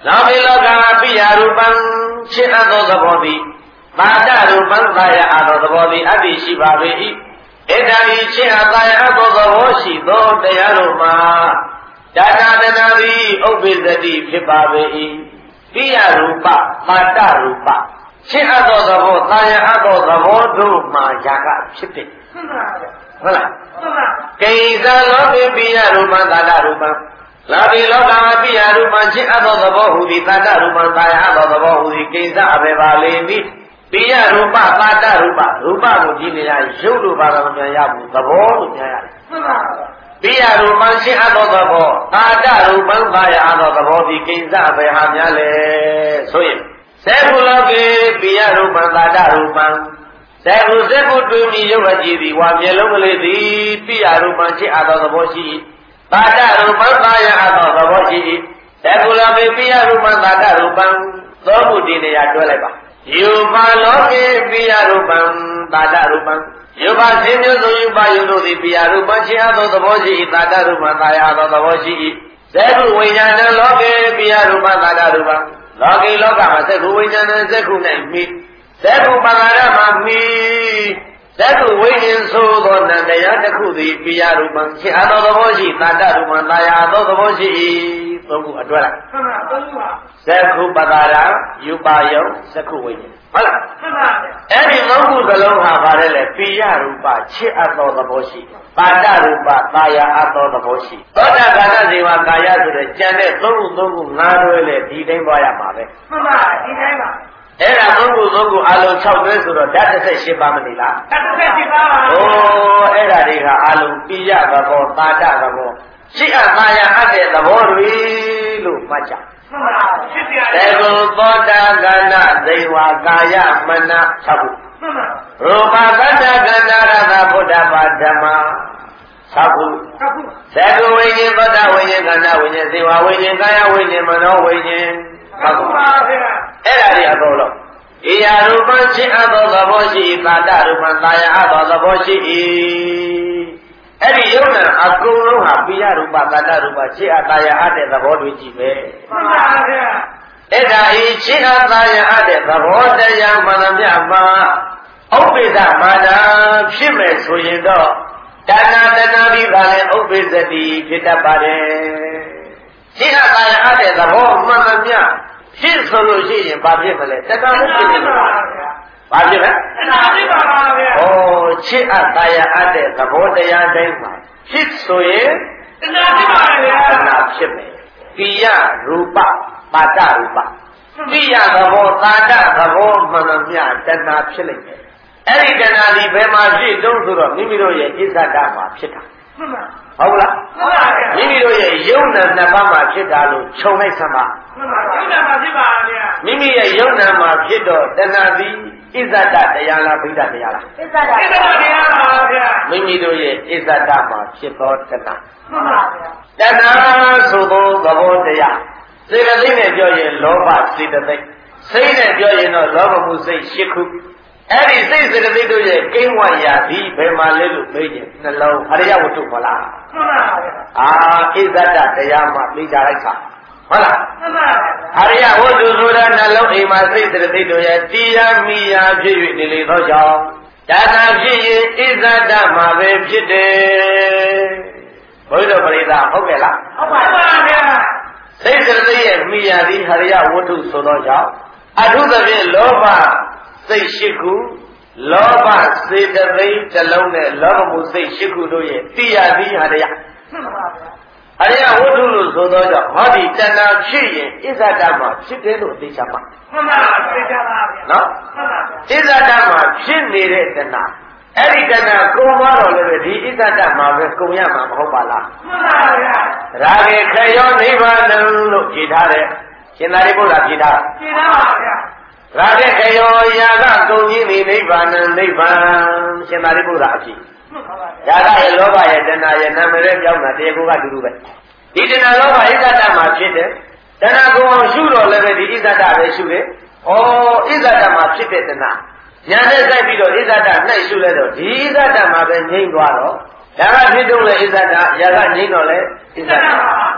နောက်ဒီလောကပိယရူပံရှင်းအပ်သောသဘောသည်ပါဒရူပံသာယအပ်သောသဘောသည်အတ္တိရှိပါပေ၏ဧတံဤရှင်းအပ်သာယအပ်သောသဘောရှိသောတရားတို့မှာဒါနတနာသည်ဥပ္ပိသတိဖြစ်ပါပေ၏ပိယရူပပါဒရူပရှင်းအပ်သောသဘောသာယအပ်သောသဘောတို့မှာယာကဖြစ်တယ်ဟုတ်လားကိစ္စလောကိပိယရူပံသာဒရူပံလာဘိလောကပိယရူပံရှင်းအပ်သောသဘောဟူသည်သာဒရူပံသာယအပ်သောသဘောဟူသည်ကိစ္စအဘေပါလေသည်ပိယရူပသာဒရူပရူပကိုကြည့်နေရရုပ်လိုပါတော့မပြန်ရဘူးသဘောလို့ပြန်ရတယ်ပိယရူပံရှင်းအပ်သောသဘောသာဒရူပံသာယအပ်သောသဘောသည်ကိစ္စအဘေဟာများလေဆိုရင်သေကုလောကေပိယရူပံသာဒရူပံသေကုသေကုတွင်မြည်ရုပ်အကြည့်သည်ဝါမျက်လုံးကလေးသည်ပိယရူပံရှင်းအပ်သောသဘောရှိသာဒရူပံသာယအပ်သောသဘောရှိသေကုလောကေပိယရူပံသာဒရူပံသောခုဒီနေရာတွဲလိုက်ပါယူပါလောကေပိယရူပံသာဒရူပံယူပါသင်မျိုးစုံယူပါယုတို့သည်ပိယရူပံရှင်းအပ်သောသဘောရှိသာဒရူပံသာယအပ်သောသဘောရှိသေကုဝိညာဏလောကေပိယရူပံသာဒရူပံလောကီလောကမှာသေကုဝိညာဏသေကု၌မိသေကုပန္နရမှာမိသေကုဝိညာဉ်ဆိုသောနန္တရားတစ်ခုသည်ပိယရူပံရှင်းအပ်သောသဘောရှိသာဒရူပံသာယအပ်သောသဘောရှိသုံးခုအတွဲလိုက်မှန်ပါသုံးခုပါသေကုပန္နရယူပါယုံသေကုဝိညာဉ်ဟုတ်လားမှန်ပါအဲ့ဒီသုံးခုစလုံးဟာဗါတယ်လေပိယရူပရှင်းအပ်သောသဘောရှိပါဒရူပသာယအပ်သောသဘောရှိသောတာကာဏဇေဝကာယဆိုတဲ့ကြံတဲ့သုံးခုသုံးခုငါးတွဲလေဒီတိုင်းသွားရမှာပဲမှန်ပါဒီတိုင်းပါအဲ့ဒါသုံးခုသုံးခုအလုံး၆တွဲဆိုတော့ဓာတ်တစ်ဆက်၈ပါးမနေလားဓာတ်တစ်ဆက်၈ပါးပါအိုးအဲ့ဒါတွေကအလုံးပိယသဘောသာဒသဘောရှိအပ်သာယအပ်တဲ့သဘောတွေလို့မှတ်ကြမှန်ပါဖြစ်ပြရတယ်သေကုသောတာကာဏဇေဝကာယမန၆ခုမှန်ပါရူပသတ္တကန္နာရသဗုဒ္ဓဘာဓမ္မ၆ခု၆ခုသေကုဝိညာဉ်သောတာဝိညာဉ်ကန္နာဝိညာဉ်ဇေဝဝိညာဉ်ကာယဝိညာဉ်မနောဝိညာဉ်၆ခုပါဗျာအဲ့ဒါတွေအကုန်လုံးဣယရူပံရှင်းအပ်သောသဘောရှိသာဒရူပံသာယအပ်သောသဘောရှိ၏အဲ့ဒီယုံနာအကုန်လုံးဟာပိယရူပသာဒရူပရှင်းအပ်သာယအပ်တဲ့သဘောတွေကြည့်ပဲမှန်ပါဗျာအဲ့ဒါဤရှင်းအပ်သာယအပ်တဲ့သဘောတရားမှန်သမျှမှာဥပ္ပိဒမာနာဖြစ်မယ်ဆိုရင်တော့ဒါနတနာပြီးပါလေဥပ္ပိသတိဖြစ်တတ်ပါတယ်ရှင်းအပ်သာယအပ်တဲ့သဘောမှန်သမျှဖြစ်ဆိုလို့ရှိရင်ဘာဖြစ်မလဲတဏှာဖြစ်နေပါဗျာဘာဖြစ်လဲတဏှာဖြစ်ပါပါဗျာဩချစ်အပ်သာယအပ်တဲ့သဘောတရားတိုင်းမှာဖြစ်ဆိုရင်တဏှာဖြစ်ပါဗျာတဏှာဖြစ်မယ်ပိယရူပပါဒရူပပိယသဘောသာဒသဘောမှန်သမျှတဏှာဖြစ်လိမ့်မယ်အဲ့ဒီတဏှာဒီဘယ်မှာဖြစ်တုံးဆိုတော့မိမိတို့ရဲ့ဣဇဒမှာဖြစ်တာမှန်ပါဟုတ်လားမှန်ပါဗျာမိမိတို့ရဲ့ယုံနာနှစ်ပါးမှာဖြစ်တာလို့ခြုံလိုက်စမ်းပါမှန်ပါယုံနာမှာဖြစ်ပါဗျာမိမိရဲ့ယုံနာမှာဖြစ်တော့တဏှာသည်ဣဇဒတရားလားဗိဓတရားလားဣဇဒတရားပါဗျာမိမိတို့ရဲ့ဣဇဒမှာဖြစ်သောတဏှာမှန်ပါဗျာတဏှာဆိုသောသဘောတရားစေတသိက်နဲ့ပြောရင်လောဘစေတသိက်စိတ်နဲ့ပြောရင်တော့လောဘမှုစိတ်၈ခုအဲ့ဒီစိတ်စေတသိက်တို့ရဲ့ကိန်းဝရာဒီဘယ်မှာလဲလို့မေးရင်နှလုံးအရိယဝတ္ထုမလားမှန်ပါဗျာအာဣဇဒတရားမှာသိကြလိုက်တာဟုတ်လားမှန်ပါဗျာအရိယဝတ္ထုဆိုတာနှလုံးအိမ်မှာစိတ်စေတသိက်တို့ရဲ့တရားမိယာဖြစ်၍နေလေသောကြောင့်ဒါနာဖြစ်ရင်ဣဇဒမှာပဲဖြစ်တယ်ဘုရားပရိသတ်ဟုတ်ကဲ့လားဟုတ်ပါဗျာစိတ်စေတသိက်ရဲ့မိယာသည်ဟရိယဝတ္ထုဆိုသောကြောင့်အထုသဖြင့်လောဘစိတ်ရှိခုလောဘစေတသိက်တစ်လုံးနဲ့လောဘမှုစိတ်ရှိခုတို့ရဲ့တရားသည်ဟာတရားမှန်ပါဗျာအရိယဝတ္ထုလို့ဆိုတော့ကြောင့်ဟောဒီတဏှာဖြစ်ရင်ဣဇဒမှာဖြစ်တယ်လို့သိချပါမှန်ပါသိချပါဗျာနော်မှန်ပါဗျာဣဇဒမှာဖြစ်နေတဲ့တဏှာအဲ့ဒီတဏှာကုန်သွားတော့လည်းဒီဣဇဒမှာပဲကုန်ရမှာမဟုတ်ပါလားမှန်ပါဗျာရာဂေခယောနိဗ္ဗာန်လို့ကြည်ထားတယ်ရှင်သာရိပုတ္တရာကြည်ထားကြည်ထားပါဗျာရာဂေခယောယာကကုန်ကြီးနေနိဗ္ဗာန်နိဗ္ဗာန်ရှင်သာရိပုတ္တရာအဖြစ်ရာဂရဲ့လောဘရဲ့တဏှာရဲ့နာမည်ရဲ့ကြောင့်တာတရားကိုကတူတူပဲဒီတဏှာလောဘဣဇဒမှာဖြစ်တယ်တဏှာကိုအောင်ရှုတော့လည်းပဲဒီဣဇဒပဲရှုတယ်ဩဣဇဒမှာဖြစ်တဲ့တဏှာညာနဲ့စိုက်ပြီးတော့ဣဇဒနှိုက်ရှုလဲတော့ဒီဣဇဒမှာပဲငြိမ့်သွားတော့ဒါကဖြစ်တော့လေဣဇဒရာဂငြိမ့်တော့လေဣဇဒ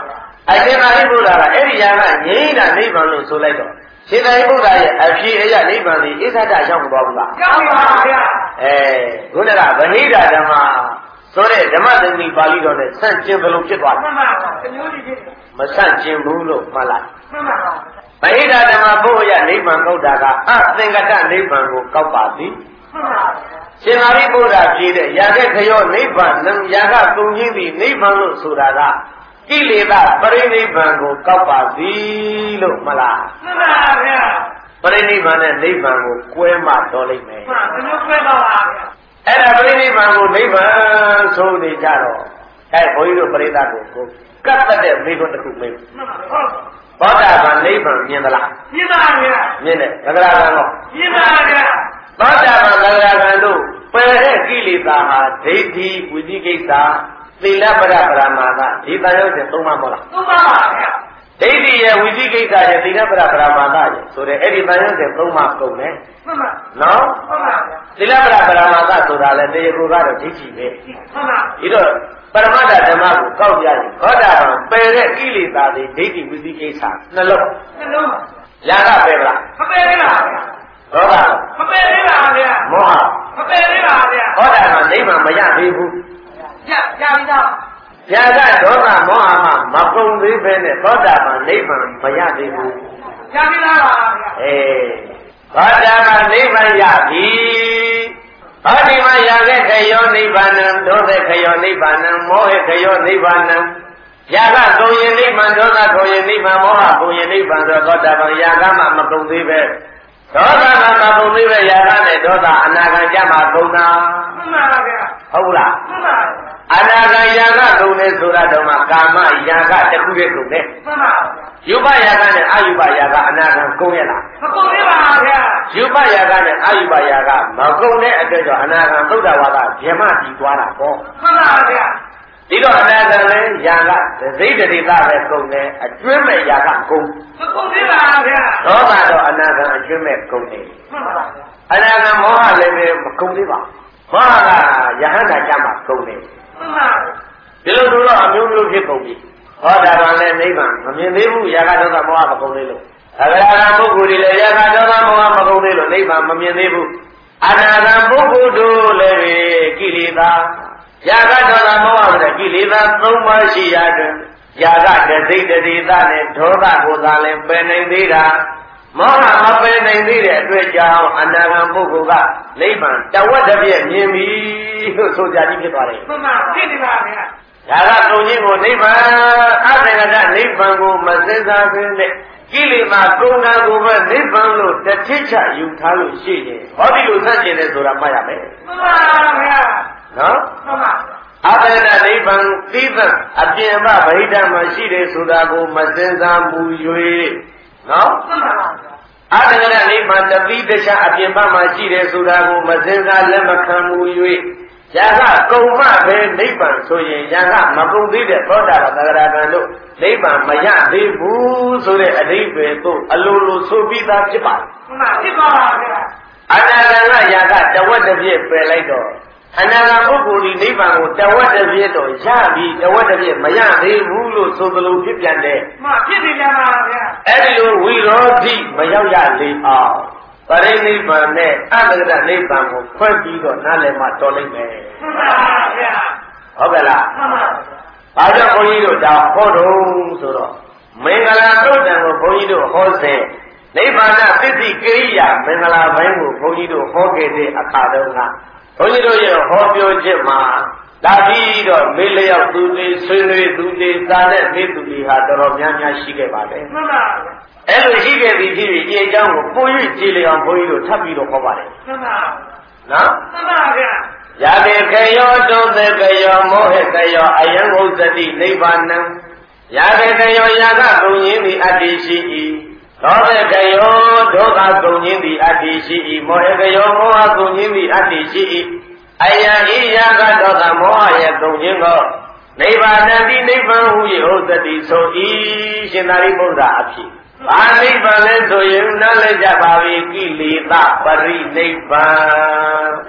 အရှင်သာရိပုတ္တရာအဲ့ဒီယာကငြိမ့်တာနိဗ္ဗာန်လို့ဆိုလိုက်တော့ရှင်သာရိပုတ္တရာရဲ့အဖြစ်အရနိဗ္ဗာန်ဒီဣဇဒရောက်မသွားဘူးလားရောက်ပါဗျာအဲခုနကဗဟိတဓမ္မဆိုတဲ့ဓမ္မသင်္ကေတပါဠိတော်နဲ့ဆန့်ကျင်ဘယ်လိုဖြစ်သွားလဲမှန်ပါပါတမျိုးကြီးဖြစ်မဆန့်ကျင်ဘူးလို့မှတ်လိုက်မှန်ပါပါဗဟိတဓမ္မဘုရားနိဗ္ဗာန်ကောက်တာကအသင်္ကတနိဗ္ဗာန်ကိုကောက်ပါသည်မှန်ပါပါရှင်သာရိပုတ္တရာပြည့်တဲ့ရာဂခယောနိဗ္ဗာန်နံရာဂကုန်ခြင်းသည်နိဗ္ဗာန်လို့ဆိုတာကကိလေသာပရိနိဗ္ဗာန်ကိုကောက်ပါသည်လို့မှတ်လားမှန်ပါဗျာပရိနိဗ္ဗာန်နဲ့နိဗ္ဗာန်ကိုကွဲမှတော်လိမ့်မယ်မှန်ဘယ်လိုကွဲတော့ပါဗျာအဲ့ဒါပရိနိဗ္ဗာန်ကိုနိဗ္ဗာန်ဆိုနေကြတော့အဲဘုန်းကြီးတို့ပရိသတ်ကိုကိုကတ်တဲ့မိခွန်းတစ်ခုမေးမှန်ပါဟုတ်ဘောဓဘာနိဗ္ဗာန်မြင်သလားမြင်ပါဗျာမြင်တယ်သက္ကရာကံတော့မြင်ပါဗျာဘောဓဘာသက္ကရာကံတို့ပယ်တဲ့ကိလေသာဟာဒိဋ္ဌိဝိသိကိစ္စသီလပရပရမာသဒီတန်ရုပ်တဲ့သုံးပါးမဟုတ်လားသုံးပါးပါဗျာဒိဋ္ဌိရဲ့ဝိသိကိစ္စရဲ့သီလပရပရမာသရဲ့ဆိုတဲ့အဲ့ဒီတန်ရုပ်တဲ့သုံးပါးကုန်တယ်မှန်ပါနော်မှန်ပါဗျာသီလပရပရမာသဆိုတာလည်းတရားကိုကတော့ဒိဋ္ဌိပဲမှန်ပါဒီတော့ပရမတ္တဓမ္မကိုကောက်ပြရင်ဘောဓဘာပယ်တဲ့ကိလေသာတွေဒိဋ္ဌိဝိသိကိစ္စနှလုံးနှလုံးရာဂပယ်လားမပယ်ဘူးလားဗျာဒေါသမပယ်သေးပါဗျာမောဟမပယ်သေးပါဗျာဘောဓဘာနိဗ္ဗာန်မရသေးဘူးရရပြီတော့ရာဂဒေါသမောဟမှမပုံသေးပဲနဲ့သောတာပန်နိဗ္ဗာန်မရသေးဘူးရပြီလားဗျာအေးသောတာပန်နိဗ္ဗာန်ရပြီဟောဒီမှာရာဂခယောနိဗ္ဗာန်ဒေါသခယောနိဗ္ဗာန်မောဟခယောနိဗ္ဗာန်ရာဂကုန်ရင်နိဗ္ဗာန်ဒေါသကုန်ရင်နိဗ္ဗာန်မောဟကုန်ရင်နိဗ္ဗာန်ဆိုသောတာပန်ရာဂမှမကုန်သေးပဲဒေါသမမကုန်သေးပဲရာဂနဲ့ဒေါသအနာဂံကြမှာကုန်တာမှန်ပါဗျာဟုတ်လားမှန်ပါအနာဂံရာဂကုန်တယ်ဆိုတာတော့မှကာမရာဂတစ်ခုတည်းကုန်တယ်မှန်ပါယူပရာဂနဲ့အာယူပရာဂအနာဂံကုန်ရလားမကုန်သေးပါဗျာယူပရာဂနဲ့အာယူပရာဂမကုန်တဲ့အတွက်ကြောင့်အနာဂံသုဒ္ဓဝါဒဗြဟ္မတည်သွားတာပေါ့မှန်ပါဗျာဒီတော့အနာဂံလည်းယာကသိတ္တိသပဲကုန်တယ်အကျွမ်းမဲ့ယာကကုန်မကုန်သေးပါဗျာဒေါသတော့အနာဂံအကျွမ်းမဲ့ကုန်တယ်မှန်ပါဗျာအနာဂံမောဟလည်းပဲမကုန်သေးပါမောဟကယဟန္တာကြမှာကုန်တယ်မှန်ပါဒီလိုဆိုတော့အမျိုးမျိုးဖြစ်ကုန်ပြီဟောဒါကလည်းနိဗ္ဗာန်မမြင်သေးဘူးယာကဒေါသမောဟမကုန်သေးလို့အဂရဂံပုဂ္ဂိုလ်တွေလည်းယာကဒေါသမောဟမကုန်သေးလို့နိဗ္ဗာန်မမြင်သေးဘူးအနာဂံပုဂ္ဂိုလ်တို့လည်းကိလေသာယာကဒေါသမောဟဆိုတဲ့ကိလေသာသုံးပါးရှိရတယ်ယာကတသိတတိသနဲ့ဒေါသကိုသာလည်းပယ်နိုင်သေးတာမောဟမပယ်နိုင်သေးတဲ့အတွက်ကြောင့်အနာဂံပုဂ္ဂိုလ်ကနိဗ္ဗာန်တဝက်တစ်ပြည့်မြင်ပြီလို့ဆိုကြကြီးဖြစ်သွားတယ်မှန်ပါဖြစ်နေပါဗျာဒါကသုံးခြင်းကိုနိဗ္ဗာန်အသင်္ကတနိဗ္ဗာန်ကိုမစင်စားဘဲနဲ့ကိလေသာကုန်တာကိုပဲနိဗ္ဗာန်လို့တစ်ထစ်ချယူထားလို့ရှိရင်ဟောဒီလိုဆန့်ကျင်တယ်ဆိုတာမှတ်ရမယ်မှန်ပါဗျာနော်မှန်ပါအတ္တနိဗ္ဗာန်သိတဲ့အပြင်မဗဟိတမှာရှိတယ်ဆိုတာကိုမစင်စားမူ၍နော်မှန်ပါအတ္တနိဗ္ဗာန်တပိတခြားအပြင်မှာရှိတယ်ဆိုတာကိုမစင်စားလက်မခံမူ၍ယာကကုံမပဲနိဗ္ဗာန်ဆိုရင်ယာကမကုန်သေးတဲ့သောတာပန်သဂရကံတို့နိဗ္ဗာန်မရသေးဘူးဆိုတဲ့အဓိပ္ပာယ်သို့အလိုလိုဆိုပြီးသားဖြစ်ပါမှန်ပါဖြစ်ပါပါဗျာအနာဂံကယာကတဝက်တစ်ပြည့်ပယ်လိုက်တော့အနာဂံပုဂ္ဂိုလ်ဒီနိဗ္ဗာန်ကိုတဝက်တစ်ပြည့်တော့ရပြီတဝက်တစ်ပြည့်မရသေးဘူးလို့ဆိုသလိုဖြစ်ပြန်တယ်မှန်ဖြစ်နေကြပါဗျာအဲ့ဒီလိုဝိရောဓိမရောက်ရလေအောင်ပရိနိဗ္ဗာန်နဲ့အတ္တကနိဗ္ဗာန်ကိုခွဲပြီးတော့နားလည်မှတော်လိမ့်မယ်မှန်ပါဗျာဟုတ်ကဲ့လားမှန်ပါဘာကြောင့်ဘုန်းကြီးတို့ဒါဟောတော့ဆိုတော့မင်္ဂလာတုတ်တံကိုဘုန်းကြီးတို့ဟောစဉ်နိဗ္ဗာန်သစ္စိကိရိယာမင်္ဂလာပိုင်းကိုဘုန်းကြီးတို့ဟောခဲ့တဲ့အခါတုန်းကဘုန်းကြီးတို့ရဲ့ဟောပြောချက်မှာဒါပြီးတော့မေးလျောက်သူတွေဆွေးနွေးသူတွေသာတဲ့မေးသူတွေဟာတော်တော်များများရှိခဲ့ပါတယ်မှန်ပါအဲ့လိုရှိခဲ့ပြီဖြစ်ပြီးဒီအကြောင်းကိုပို၍ကြည်လျအောင်ဘုန်းကြီးတို့ထပ်ပြီးတော့ဟောပါတယ်မှန်ပါနော်မှန်ပါဗျာယာတေခယောတုသေခယောမောဟခယောအယံဥစ္စတိနိဗ္ဗာနံယာတေခယောယာကကုန်ရင်းသည်အတ္တိရှိ၏ဒေါသခယောဒေါသကုန်ရင်းသည်အတ္တိရှိ၏မောဟခယောမောဟကုန်ရင်းသည်အတ္တိရှိ၏အယံဤယာကဒေါသမောဟရဲ့ကုန်ရင်းကိုနိဗ္ဗာနံတိနိဗ္ဗာန်ဟူ၏ဥစ္စတိဆို၏ရှင်သာရိပုတ္တရာအဖြစ်ဘာနိဗ္ဗာန်လဲဆိုရင်နားလည်ကြပါပြီကိလေသာပရိနိဗ္ဗာန်ကိ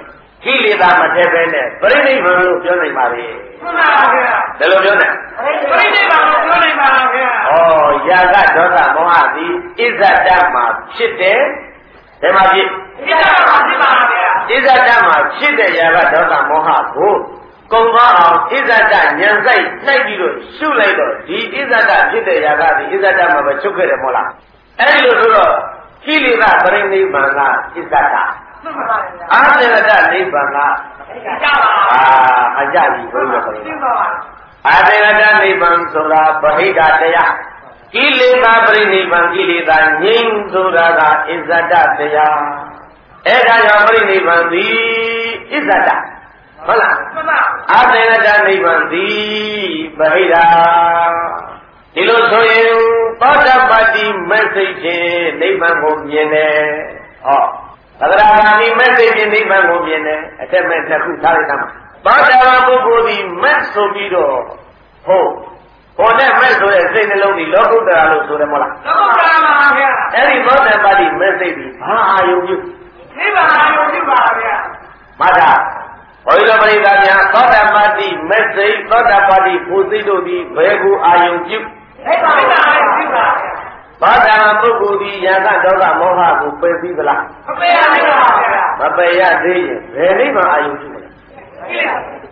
ကိလေသာမထည့်ပဲနဲ့ပြိဋိဘံလို့ပြောနိုင်ပါလေမှန်ပါဗျာဒါလိုပြောနေပြိဋိဘံလို့ပြောနိုင်ပါဗျာဩယာကဒေါသမောဟသည်ဣဇဒမှာဖြစ်တယ်ဒါမှဖြစ်ဣဇဒမှာဖြစ်ပါဗျာဣဇဒမှာဖြစ်တဲ့ယာကဒေါသမောဟကိုကုံသွားအောင်ဣဇဒဉာဏ်စိုက်နှိုက်ပြီးတော့ရှုလိုက်တော့ဒီဣဇဒဖြစ်တဲ့ယာကဒီဣဇဒမှာပဲချုပ်ခဲ့တယ်မဟုတ်လားအဲဒီလိုဆိုတော့ကိလေသာပရိနိဗ္ဗာန်ကဣဇဒအာသေရတနိဗ္ဗာန်ကအာအကြကြီးဘုရားပြောအာသေရတနိဗ္ဗာန်ဆိုတာဗဟိတတရားကိလေသာပရိနိဗ္ဗာန်ကိလေသာငြိမ်းဆိုတာကဣဇဒတရားအဲဒါကြောင့်ပရိနိဗ္ဗာန်သည်ဣဇဒဟုတ်လားမှန်ပါအာသေရတနိဗ္ဗာန်သည်ဗဟိတဒီလိုဆိုရင်သောတပတ္တိမက်စိတ်ဖြင့်နိဗ္ဗာန်ကိုမြင်တယ်ဟောသဒ္ဒရာဂာမိမက်စိတ်ဖြင့်နိဗ္ဗာန်ကိုမြင်တယ်အထက်မဲ့တစ်ခုထားလိုက်တာမှာသောတာပန်ပုဂ္ဂိုလ်ဒီမက်ဆိုပြီးတော့ဟုတ်ဟောနဲ့မက်ဆိုတဲ့စိတ်နှလုံးဒီလောကုတ္တရာလို့ဆိုတယ်မဟုတ်လားလောကုတ္တရာပါဗျာအဲ့ဒီသောတာပတ္တိမက်စိတ်ဒီဘာအာယုံပြုနိဗ္ဗာန်အာယုံပြုပါဗျာမှတ်တာဘုရားပရိသတ်များသောတာပတ္တိမက်စိတ်သောတာပတ္တိဘုစိတ်တို့သည်ဘယ်ကိုအာယုံပြုနိဗ္ဗာန်အာယုံပြုပါဘာသာပုဂ္ဂိုလ်ဒီယံကဒေါသမောဟကိုပယ်ပြီးသလားမပယ်ရသေးပါဘူးမပယ်ရသေးရင်ဘယ်နိဗ္ဗာန်အာယုံပြုမလဲ